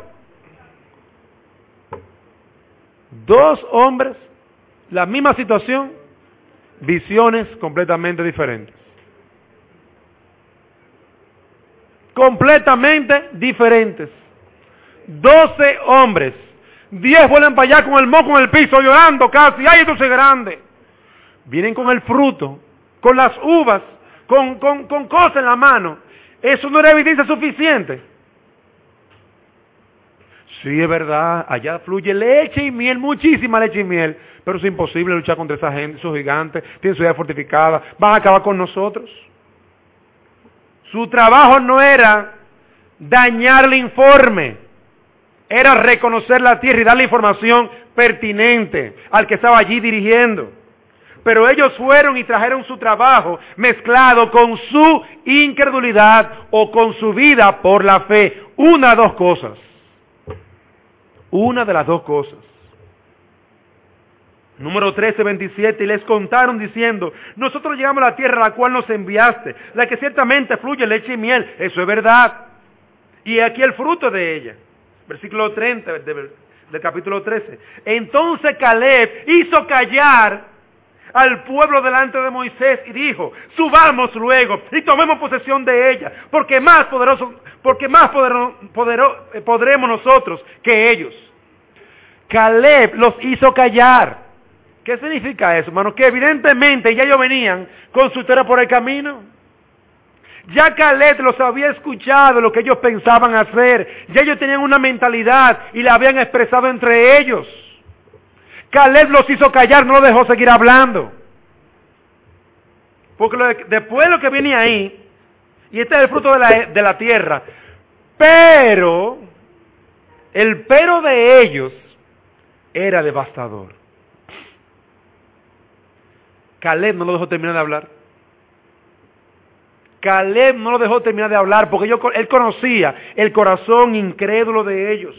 Dos hombres, la misma situación, visiones completamente diferentes. Completamente diferentes. Doce hombres. Diez vuelven para allá con el moco en el piso, llorando casi. ¡Ay, esto es grande! Vienen con el fruto, con las uvas, con, con, con cosas en la mano. Eso no era evidencia suficiente. Sí, es verdad, allá fluye leche y miel, muchísima leche y miel, pero es imposible luchar contra esa gente, esos gigantes, tienen ciudades fortificadas, van a acabar con nosotros. Su trabajo no era dañar el informe, era reconocer la tierra y darle información pertinente al que estaba allí dirigiendo. Pero ellos fueron y trajeron su trabajo mezclado con su incredulidad o con su vida por la fe. Una de dos cosas. Una de las dos cosas. Número trece, veintisiete, y les contaron diciendo, nosotros llegamos a la tierra a la cual nos enviaste, la que ciertamente fluye leche y miel, eso es verdad. Y aquí el fruto de ella. Versículo treinta del, del capítulo trece. Entonces Caleb hizo callar al pueblo delante de Moisés y dijo, subamos luego y tomemos posesión de ella, porque más poderoso, porque más podero, podero, podremos nosotros que ellos. Caleb los hizo callar. ¿Qué significa eso, hermano? Que evidentemente ya ellos venían con su historia por el camino. Ya Caleb los había escuchado lo que ellos pensaban hacer. Ya ellos tenían una mentalidad y la habían expresado entre ellos. Caleb los hizo callar, no los dejó seguir hablando. Porque lo de, después de lo que viene ahí, y este es el fruto de la, de la tierra, pero, el pero de ellos era devastador. Caleb no lo dejó terminar de hablar. Caleb no lo dejó terminar de hablar porque yo, él conocía el corazón incrédulo de ellos.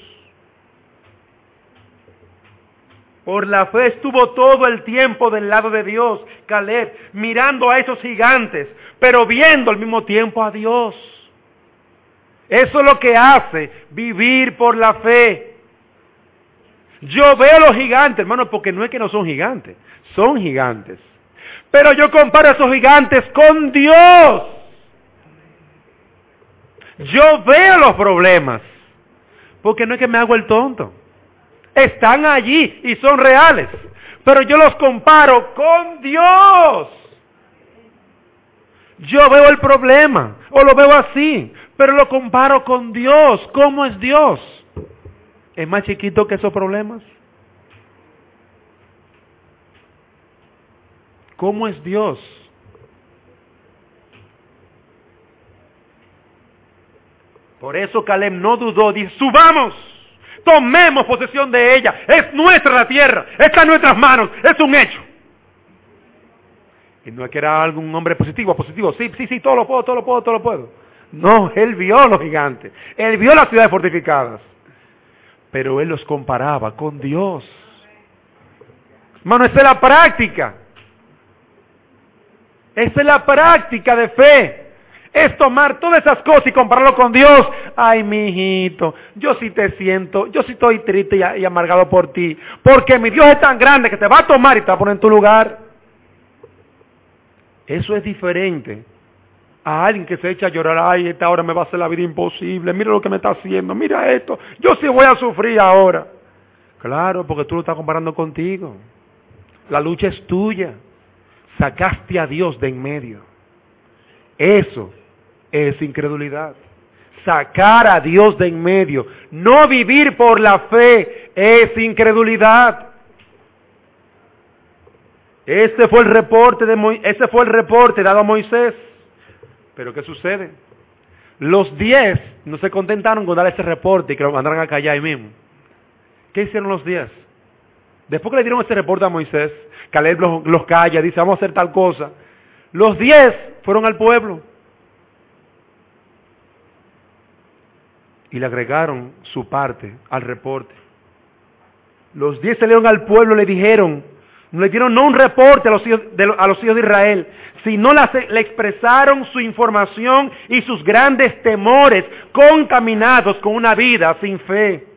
Por la fe estuvo todo el tiempo del lado de Dios, Caleb, mirando a esos gigantes, pero viendo al mismo tiempo a Dios. Eso es lo que hace vivir por la fe. Yo veo a los gigantes, hermano, porque no es que no son gigantes, son gigantes. Pero yo comparo a esos gigantes con Dios. Yo veo los problemas, porque no es que me hago el tonto. Están allí y son reales, pero yo los comparo con Dios. Yo veo el problema, o lo veo así, pero lo comparo con Dios. ¿Cómo es Dios? ¿Es más chiquito que esos problemas? ¿Cómo es Dios? Por eso Caleb no dudó, dice, subamos, tomemos posesión de ella, es nuestra la tierra, está en nuestras manos, es un hecho. Y no es que era algún hombre positivo, positivo, sí, sí, sí, todo lo puedo, todo lo puedo, todo lo puedo. No, él vio los gigantes, él vio las ciudades fortificadas, pero él los comparaba con Dios. Hermano, esa es la práctica. Esa es la práctica de fe. Es tomar todas esas cosas y compararlo con Dios. Ay, mi hijito, yo sí te siento, yo sí estoy triste y, y amargado por ti, porque mi Dios es tan grande que te va a tomar y te va a poner en tu lugar. Eso es diferente a alguien que se echa a llorar. Ay, esta hora me va a hacer la vida imposible, mira lo que me está haciendo, mira esto, yo sí voy a sufrir ahora. Claro, porque tú lo estás comparando contigo. La lucha es tuya. Sacaste a Dios de en medio. Eso es incredulidad. Sacar a Dios de en medio, no vivir por la fe, es incredulidad. Ese fue el reporte de Mo- ese fue el reporte dado a Moisés. Pero ¿qué sucede? Los diez no se contentaron con dar ese reporte y que lo mandaran a callar ahí mismo. ¿Qué hicieron los diez? Después que le dieron ese reporte a Moisés, Caleb los, los calla, dice, vamos a hacer tal cosa. Los diez fueron al pueblo y le agregaron su parte al reporte. Los diez salieron al pueblo y le dijeron, no le dieron no un reporte a los hijos de, a los hijos de Israel, sino la, le expresaron su información y sus grandes temores, contaminados con una vida sin fe.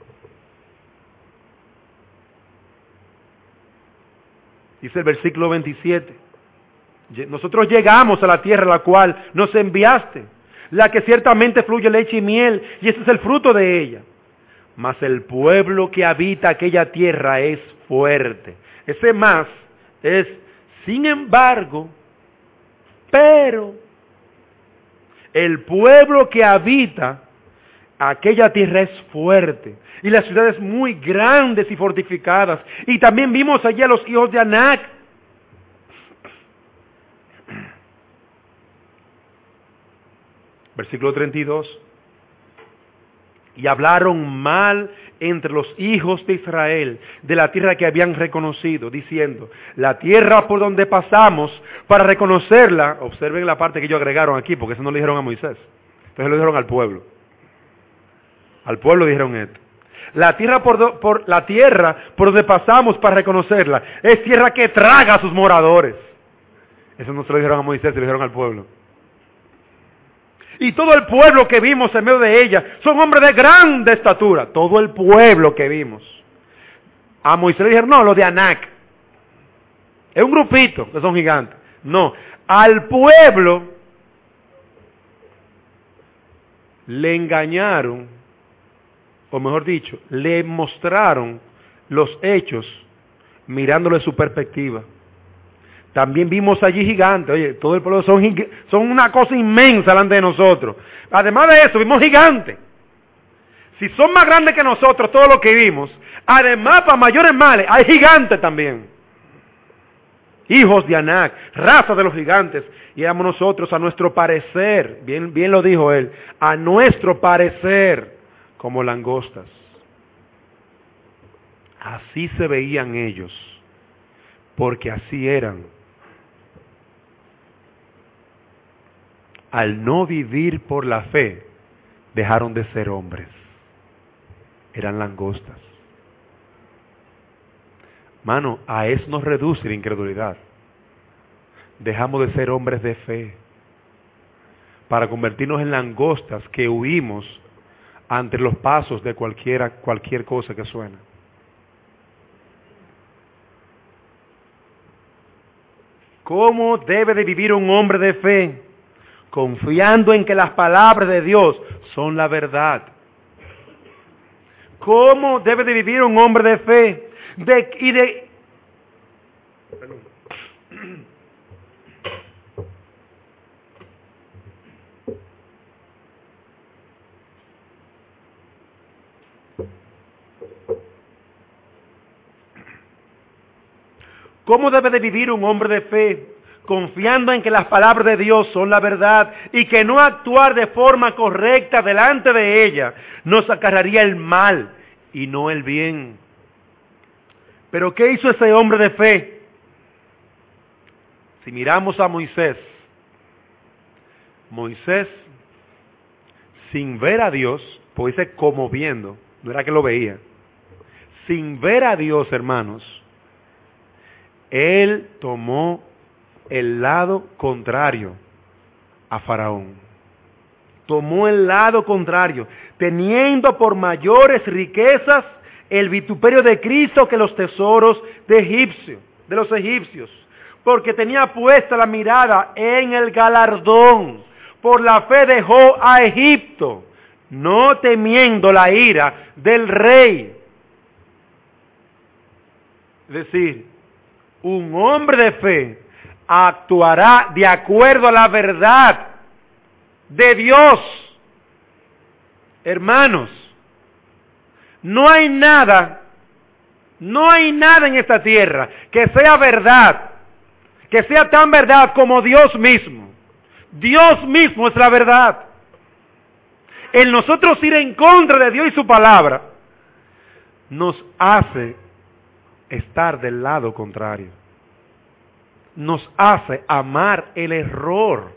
Dice el versículo veintisiete, nosotros llegamos a la tierra a la cual nos enviaste, la que ciertamente fluye leche y miel, y ese es el fruto de ella. Mas el pueblo que habita aquella tierra es fuerte. Ese más es, sin embargo, pero, el pueblo que habita aquella tierra es fuerte, y las ciudades muy grandes y fortificadas. Y también vimos allí a los hijos de Anac. Versículo treinta y dos. Y hablaron mal entre los hijos de Israel de la tierra que habían reconocido, diciendo, la tierra por donde pasamos para reconocerla, observen la parte que ellos agregaron aquí, porque eso no le dijeron a Moisés, entonces lo dijeron al pueblo. Al pueblo dijeron esto. La tierra por, do, por la tierra por donde pasamos para reconocerla es tierra que traga a sus moradores. Eso no se lo dijeron a Moisés, se lo dijeron al pueblo. Y todo el pueblo que vimos en medio de ella son hombres de grande estatura. Todo el pueblo que vimos. A Moisés le dijeron, no, los de Anac. Es un grupito que son gigantes. No, al pueblo le engañaron, o mejor dicho, le mostraron los hechos mirándolo de su perspectiva. También vimos allí gigantes, oye, todo el pueblo son, son una cosa inmensa delante de nosotros. Además de eso, vimos gigantes. Si son más grandes que nosotros, todo lo que vimos, además para mayores males, hay gigantes también. Hijos de Anac, raza de los gigantes, y éramos nosotros a nuestro parecer, bien, bien lo dijo él, a nuestro parecer, como langostas. Así se veían ellos, porque así eran. Al no vivir por la fe, dejaron de ser hombres. Eran langostas. Mano, a eso nos reduce la incredulidad. Dejamos de ser hombres de fe para convertirnos en langostas que huimos ante los pasos de cualquiera, cualquier cosa que suena. ¿Cómo debe de vivir un hombre de fe? Confiando en que las palabras de Dios son la verdad. ¿Cómo debe de vivir un hombre de fe? De, y de... Perdón. ¿Cómo debe de vivir un hombre de fe? Confiando en que las palabras de Dios son la verdad y que no actuar de forma correcta delante de ella nos acarrearía el mal y no el bien. Pero ¿qué hizo ese hombre de fe? Si miramos a Moisés, Moisés, sin ver a Dios, pues dice como viendo, no era que lo veía, sin ver a Dios, hermanos, él tomó el lado contrario a Faraón. Tomó el lado contrario, teniendo por mayores riquezas el vituperio de Cristo que los tesoros de egipcio, de los egipcios, porque tenía puesta la mirada en el galardón. Por la fe dejó a Egipto, no temiendo la ira del rey. Es decir, un hombre de fe, actuará de acuerdo a la verdad de Dios. Hermanos, no hay nada, no hay nada en esta tierra que sea verdad, que sea tan verdad como Dios mismo. Dios mismo es la verdad. El nosotros ir en contra de Dios y su palabra nos hace estar del lado contrario. Nos hace amar el error.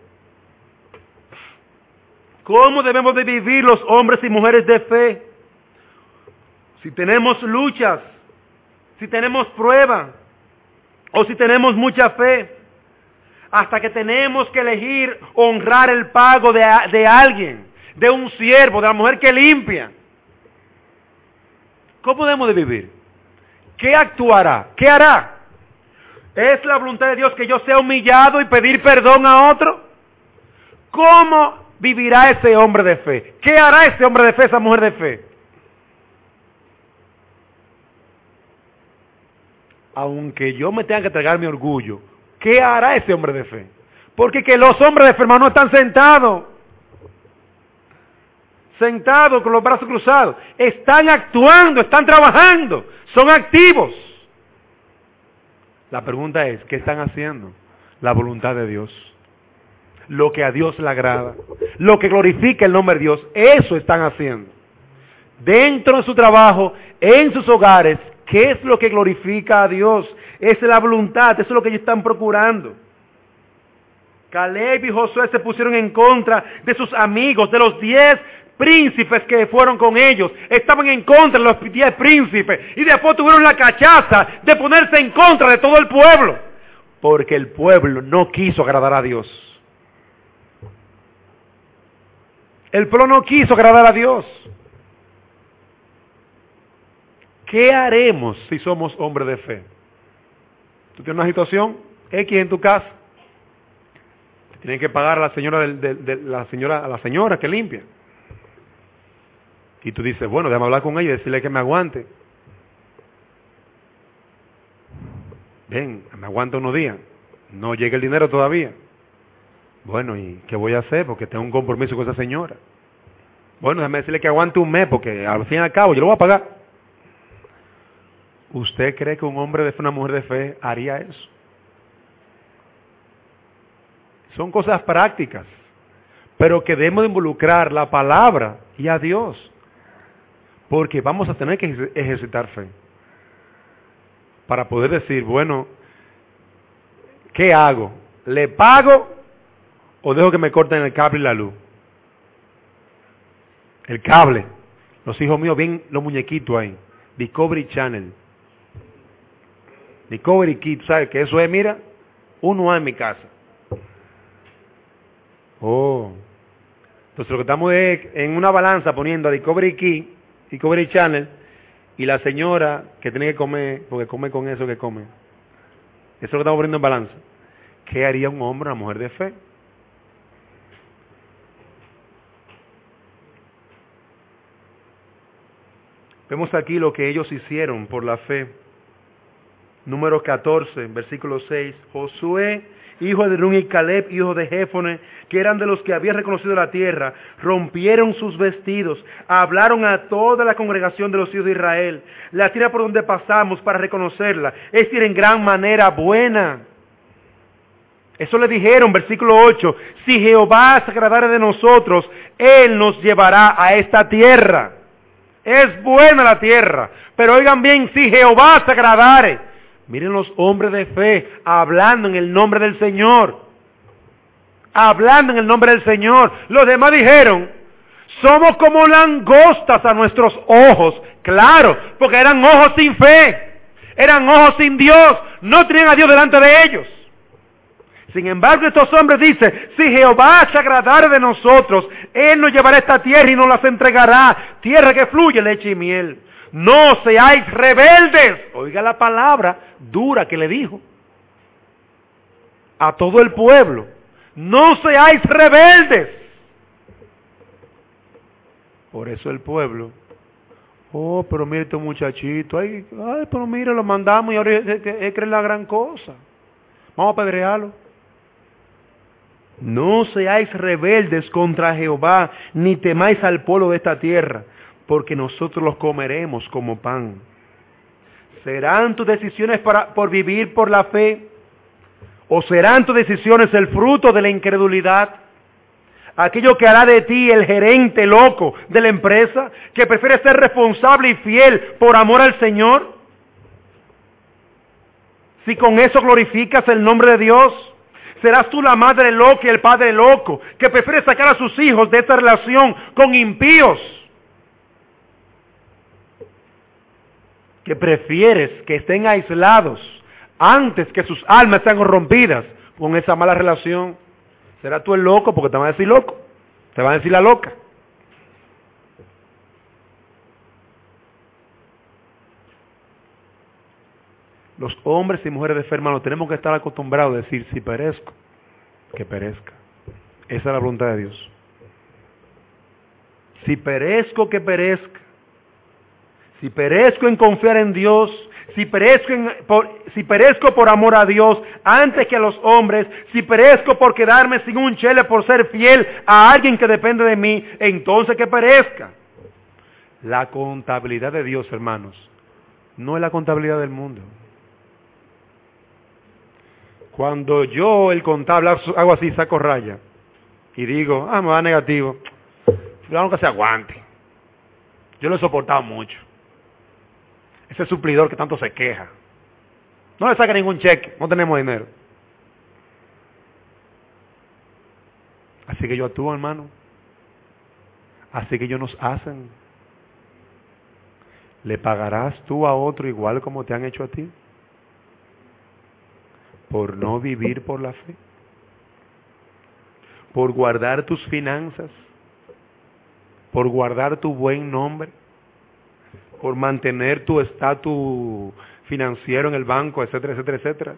¿Cómo debemos de vivir los hombres y mujeres de fe? Si tenemos luchas, si tenemos pruebas, o si tenemos mucha fe, hasta que tenemos que elegir honrar el pago de, de alguien, de un siervo, de la mujer que limpia. ¿Cómo debemos de vivir? ¿Qué actuará? ¿Qué hará? ¿Es la voluntad de Dios que yo sea humillado y pedir perdón a otro? ¿Cómo vivirá ese hombre de fe? ¿Qué hará ese hombre de fe, esa mujer de fe? Aunque yo me tenga que entregar mi orgullo, ¿qué hará ese hombre de fe? Porque que los hombres de fe, hermano, están sentados, sentados con los brazos cruzados, están actuando, están trabajando, son activos. La pregunta es, ¿qué están haciendo? La voluntad de Dios, lo que a Dios le agrada, lo que glorifica el nombre de Dios, eso están haciendo. Dentro de su trabajo, en sus hogares, ¿qué es lo que glorifica a Dios? Esa es la voluntad, eso es lo que ellos están procurando. Caleb y Josué se pusieron en contra de sus amigos, de los diez príncipes que fueron con ellos. Estaban en contra de los diez príncipes y después tuvieron la cachaza de ponerse en contra de todo el pueblo. Porque el pueblo no quiso agradar a Dios. El pueblo no quiso agradar a Dios. ¿Qué haremos si somos hombres de fe? Tú tienes una situación X en tu casa. Tienes que pagar a la señora, del, de, de, la señora, a la señora que limpia. Y tú dices, bueno, déjame hablar con ella y decirle que me aguante. Ven, me aguanta unos días. No llega el dinero todavía. Bueno, ¿y qué voy a hacer? Porque tengo un compromiso con esa señora. Bueno, déjame decirle que aguante un mes, porque al fin y al cabo yo lo voy a pagar. ¿Usted cree que un hombre de fe, una mujer de fe, haría eso? Son cosas prácticas, pero que debemos de involucrar la palabra y a Dios, porque vamos a tener que ejercitar fe, para poder decir, bueno, ¿qué hago? ¿Le pago o dejo que me corten el cable y la luz? El cable, los hijos míos ven los muñequitos ahí, Discovery Channel, Discovery Kids, ¿sabes que eso es? Mira, uno en mi casa. Oh, entonces lo que estamos es en una balanza poniendo a Discovery Kids, Discovery Channel, y la señora que tiene que comer, porque come con eso que come. Eso es lo que estamos poniendo en balanza. ¿Qué haría un hombre o una mujer de fe? Vemos aquí lo que ellos hicieron por la fe. Número catorce, versículo seis. Josué, hijo de Nun, y Caleb, hijo de Jefone, que eran de los que habían reconocido la tierra, rompieron sus vestidos, hablaron a toda la congregación de los hijos de Israel. La tierra por donde pasamos para reconocerla es decir, en gran manera buena. Eso le dijeron, versículo ocho, si Jehová se agradare de nosotros, Él nos llevará a esta tierra. Es buena la tierra, pero oigan bien, si Jehová se agradare. Miren los hombres de fe hablando en el nombre del Señor. Hablando en el nombre del Señor. Los demás dijeron, somos como langostas a nuestros ojos. Claro, porque eran ojos sin fe. Eran ojos sin Dios. No tenían a Dios delante de ellos. Sin embargo, estos hombres dicen, si Jehová se agradare de nosotros, Él nos llevará a esta tierra y nos las entregará. Tierra que fluye leche y miel. No seáis rebeldes. Oiga la palabra dura que le dijo a todo el pueblo. No seáis rebeldes. Por eso el pueblo, oh, pero mire este muchachito, ay, ay, pero mire, lo mandamos y ahora es, es, es, es la gran cosa. Vamos a apedrearlo. No seáis rebeldes contra Jehová, ni temáis al pueblo de esta tierra, porque nosotros los comeremos como pan. ¿Serán tus decisiones para, por vivir por la fe? ¿O serán tus decisiones el fruto de la incredulidad? Aquello que hará de ti el gerente loco de la empresa, que prefiere ser responsable y fiel por amor al Señor. Si con eso glorificas el nombre de Dios, serás tú la madre loca y el padre loco, que prefiere sacar a sus hijos de esta relación con impíos. Que prefieres que estén aislados antes que sus almas sean corrompidas con esa mala relación. Serás tú el loco, porque te van a decir loco, te van a decir la loca. Los hombres y mujeres de fe, hermano, tenemos que estar acostumbrados a decir, si perezco, que perezca. Esa es la voluntad de Dios. Si perezco, que perezca. Si perezco en confiar en Dios, si perezco, en, por, si perezco por amor a Dios antes que a los hombres, si perezco por quedarme sin un chele por ser fiel a alguien que depende de mí, entonces que perezca. La contabilidad de Dios, hermanos, no es la contabilidad del mundo. Cuando yo, el contable, hago así, saco raya y digo, ah, me va negativo, claro que se aguante. Yo lo he soportado mucho. Ese suplidor que tanto se queja. No le saca ningún cheque, no tenemos dinero. Así que yo actúo, hermano. Así que ellos nos hacen. ¿Le pagarás tú a otro igual como te han hecho a ti? Por no vivir por la fe. Por guardar tus finanzas. Por guardar tu buen nombre. Por mantener tu estatus financiero en el banco, etcétera, etcétera, etcétera.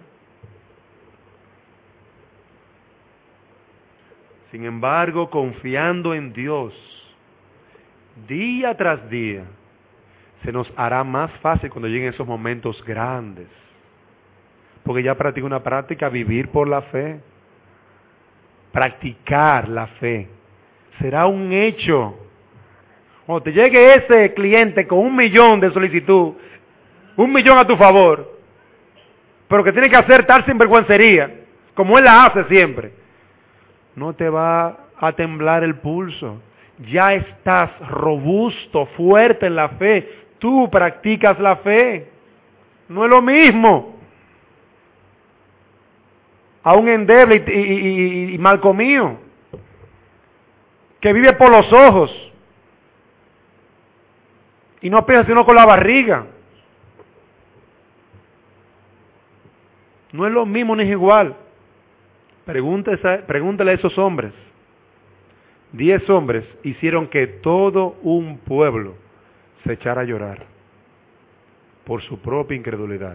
Sin embargo, confiando en Dios, día tras día, se nos hará más fácil cuando lleguen esos momentos grandes. Porque ya practico una práctica, vivir por la fe. Practicar la fe. Será un hecho. Cuando te llegue ese cliente con un millón de solicitud, un millón a tu favor, pero que tiene que hacer tal sinvergüencería, como él la hace siempre, no te va a temblar el pulso. Ya estás robusto, fuerte en la fe. Tú practicas la fe. No es lo mismo a un endeble y, y, y, y mal comido, que vive por los ojos y no piensa sino con la barriga. No es lo mismo ni es igual. Pregúntese, pregúntale a esos hombres. Diez hombres hicieron que todo un pueblo se echara a llorar por su propia incredulidad.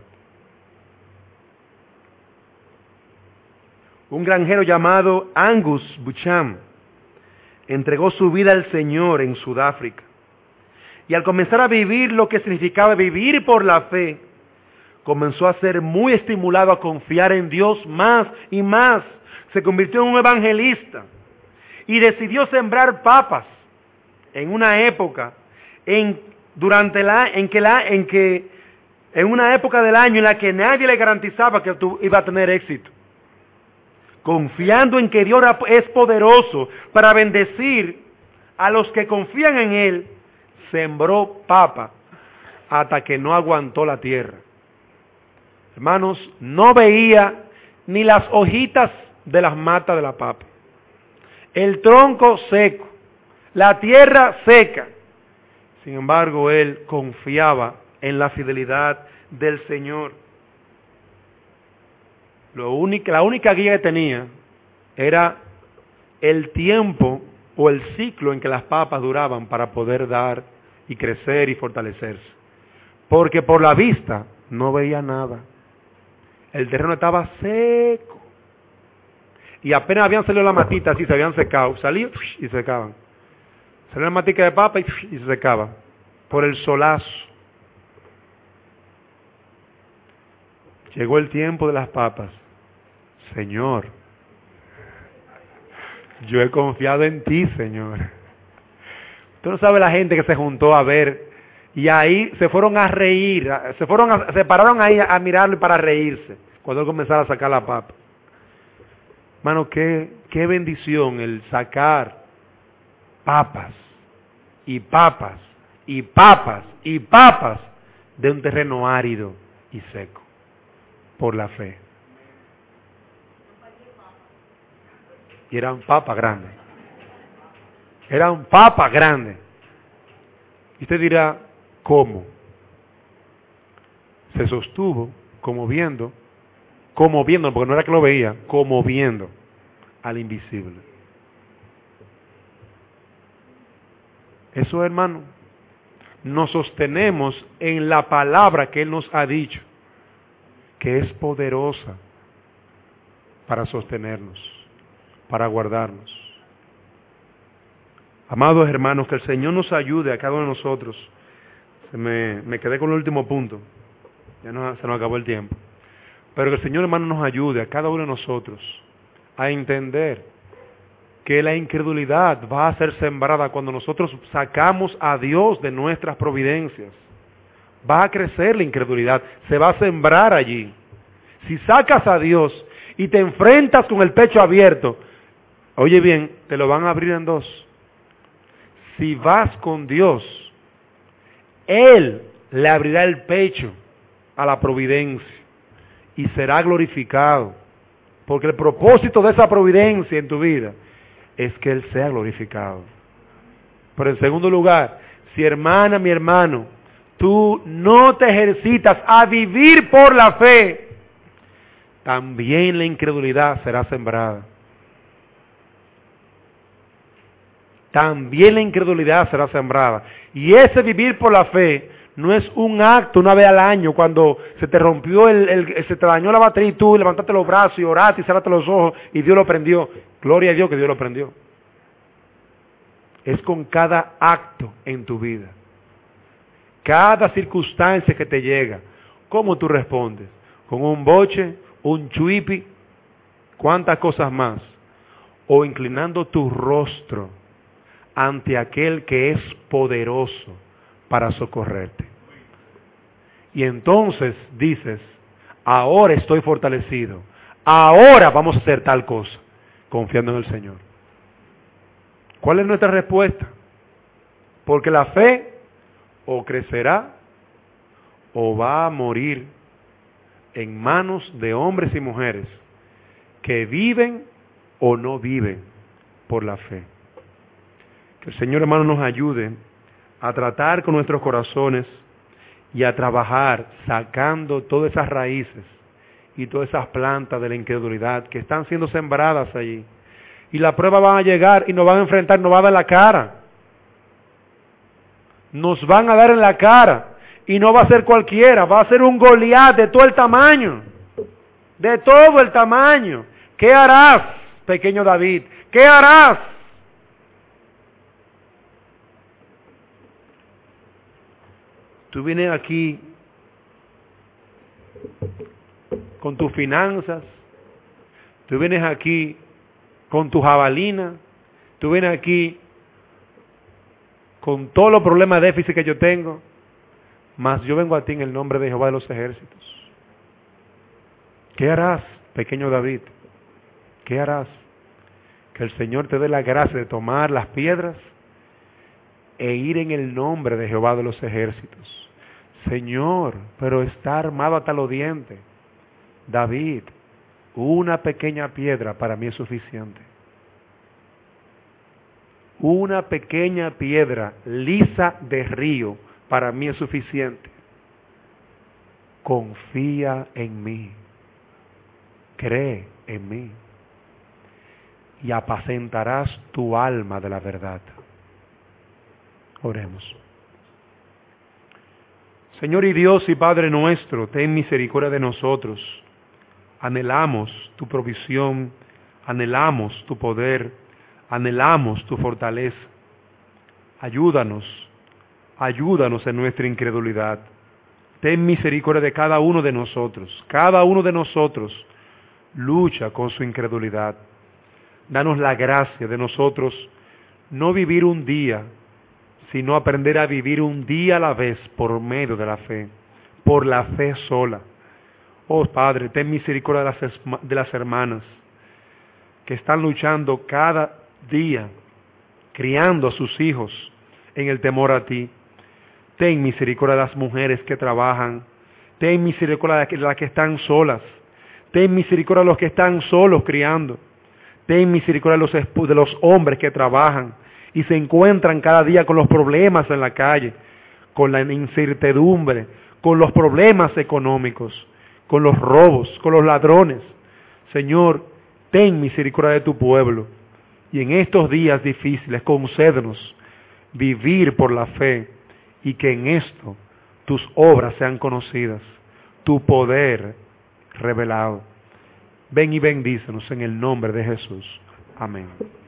Un granjero llamado Angus Buchan entregó su vida al Señor en Sudáfrica. Y al comenzar a vivir lo que significaba vivir por la fe, comenzó a ser muy estimulado a confiar en Dios más y más. Se convirtió en un evangelista y decidió sembrar papas en una época en durante la en que la en que en una época del año en la que nadie le garantizaba que tú iba a tener éxito. Confiando en que Dios es poderoso para bendecir a los que confían en Él, sembró papa hasta que no aguantó la tierra. Hermanos, no veía ni las hojitas de las matas de la papa. El tronco seco, la tierra seca. Sin embargo, él confiaba en la fidelidad del Señor. Lo único, la única guía que tenía era el tiempo o el ciclo en que las papas duraban para poder dar y crecer y fortalecerse. Porque por la vista no veía nada. El terreno estaba seco. Y apenas habían salido las matitas, así se habían secado. Salían y se secaban. Salía la matica de papa y, y se secaba. Por el solazo. Llegó el tiempo de las papas. Señor, yo he confiado en ti, Señor. Tú no sabes la gente que se juntó a ver y ahí se fueron a reír, se fueron a, se pararon ahí a mirarlo para reírse cuando él comenzara a sacar la papa. Hermano, qué, qué bendición el sacar papas y papas y papas y papas de un terreno árido y seco por la fe. Y eran papas grandes. Eran papas grandes. Y usted dirá, ¿cómo? Se sostuvo como viendo, como viendo, porque no era que lo veía, como viendo al invisible. Eso, hermano, nos sostenemos en la palabra que Él nos ha dicho, que es poderosa para sostenernos, para guardarnos. Amados hermanos, que el Señor nos ayude a cada uno de nosotros. Se me, me quedé con el último punto, ya no, se nos acabó el tiempo. Pero que el Señor, hermano, nos ayude a cada uno de nosotros a entender que la incredulidad va a ser sembrada cuando nosotros sacamos a Dios de nuestras providencias. Va a crecer la incredulidad, se va a sembrar allí. Si sacas a Dios y te enfrentas con el pecho abierto, oye bien, te lo van a abrir en dos. Si vas con Dios, Él le abrirá el pecho a la providencia y será glorificado. Porque el propósito de esa providencia en tu vida es que Él sea glorificado. Pero en segundo lugar, si hermana, mi hermano, tú no te ejercitas a vivir por la fe, también la incredulidad será sembrada. También la incredulidad será sembrada. Y ese vivir por la fe no es un acto una vez al año cuando se te rompió, el, el, se te dañó la batería y tú levantaste los brazos y oraste y cerraste los ojos y Dios lo prendió. Gloria a Dios que Dios lo prendió. Es con cada acto en tu vida. Cada circunstancia que te llega. ¿Cómo tú respondes? ¿Con un boche? ¿Un chuipi? ¿Cuántas cosas más? O inclinando tu rostro ante aquel que es poderoso para socorrerte. Y entonces dices, ahora estoy fortalecido, ahora vamos a hacer tal cosa, confiando en el Señor. ¿Cuál es nuestra respuesta? Porque la fe o crecerá o va a morir en manos de hombres y mujeres que viven o no viven por la fe. Que el Señor, hermano, nos ayude a tratar con nuestros corazones y a trabajar sacando todas esas raíces y todas esas plantas de la incredulidad que están siendo sembradas allí. Y la prueba va a llegar y nos van a enfrentar, nos va a dar en la cara. Nos van a dar en la cara. Y no va a ser cualquiera, va a ser un Goliat de todo el tamaño. De todo el tamaño. ¿Qué harás, pequeño David? ¿Qué harás? Tú vienes aquí con tus finanzas, tú vienes aquí con tu jabalina, tú vienes aquí con todos los problemas de déficit que yo tengo, mas yo vengo a ti en el nombre de Jehová de los ejércitos. ¿Qué harás, pequeño David? ¿Qué harás? Que el Señor te dé la gracia de tomar las piedras e ir en el nombre de Jehová de los ejércitos. Señor, pero está armado hasta los dientes. David, una pequeña piedra para mí es suficiente. Una pequeña piedra lisa de río para mí es suficiente. Confía en mí. Cree en mí. Y apacentarás tu alma de la verdad. Oremos. Señor y Dios y Padre nuestro, ten misericordia de nosotros. Anhelamos tu provisión, anhelamos tu poder, anhelamos tu fortaleza. Ayúdanos, ayúdanos en nuestra incredulidad. Ten misericordia de cada uno de nosotros. Cada uno de nosotros lucha con su incredulidad. Danos la gracia de nosotros no vivir un día, sino aprender a vivir un día a la vez por medio de la fe, por la fe sola. Oh Padre, ten misericordia de las, de las hermanas que están luchando cada día, criando a sus hijos en el temor a ti. Ten misericordia de las mujeres que trabajan. Ten misericordia de las que están solas. Ten misericordia de los que están solos criando. Ten misericordia de los, de los hombres que trabajan y se encuentran cada día con los problemas en la calle, con la incertidumbre, con los problemas económicos, con los robos, con los ladrones. Señor, ten misericordia de tu pueblo y en estos días difíciles concédenos vivir por la fe y que en esto tus obras sean conocidas, tu poder revelado. Ven y bendícenos en el nombre de Jesús. Amén.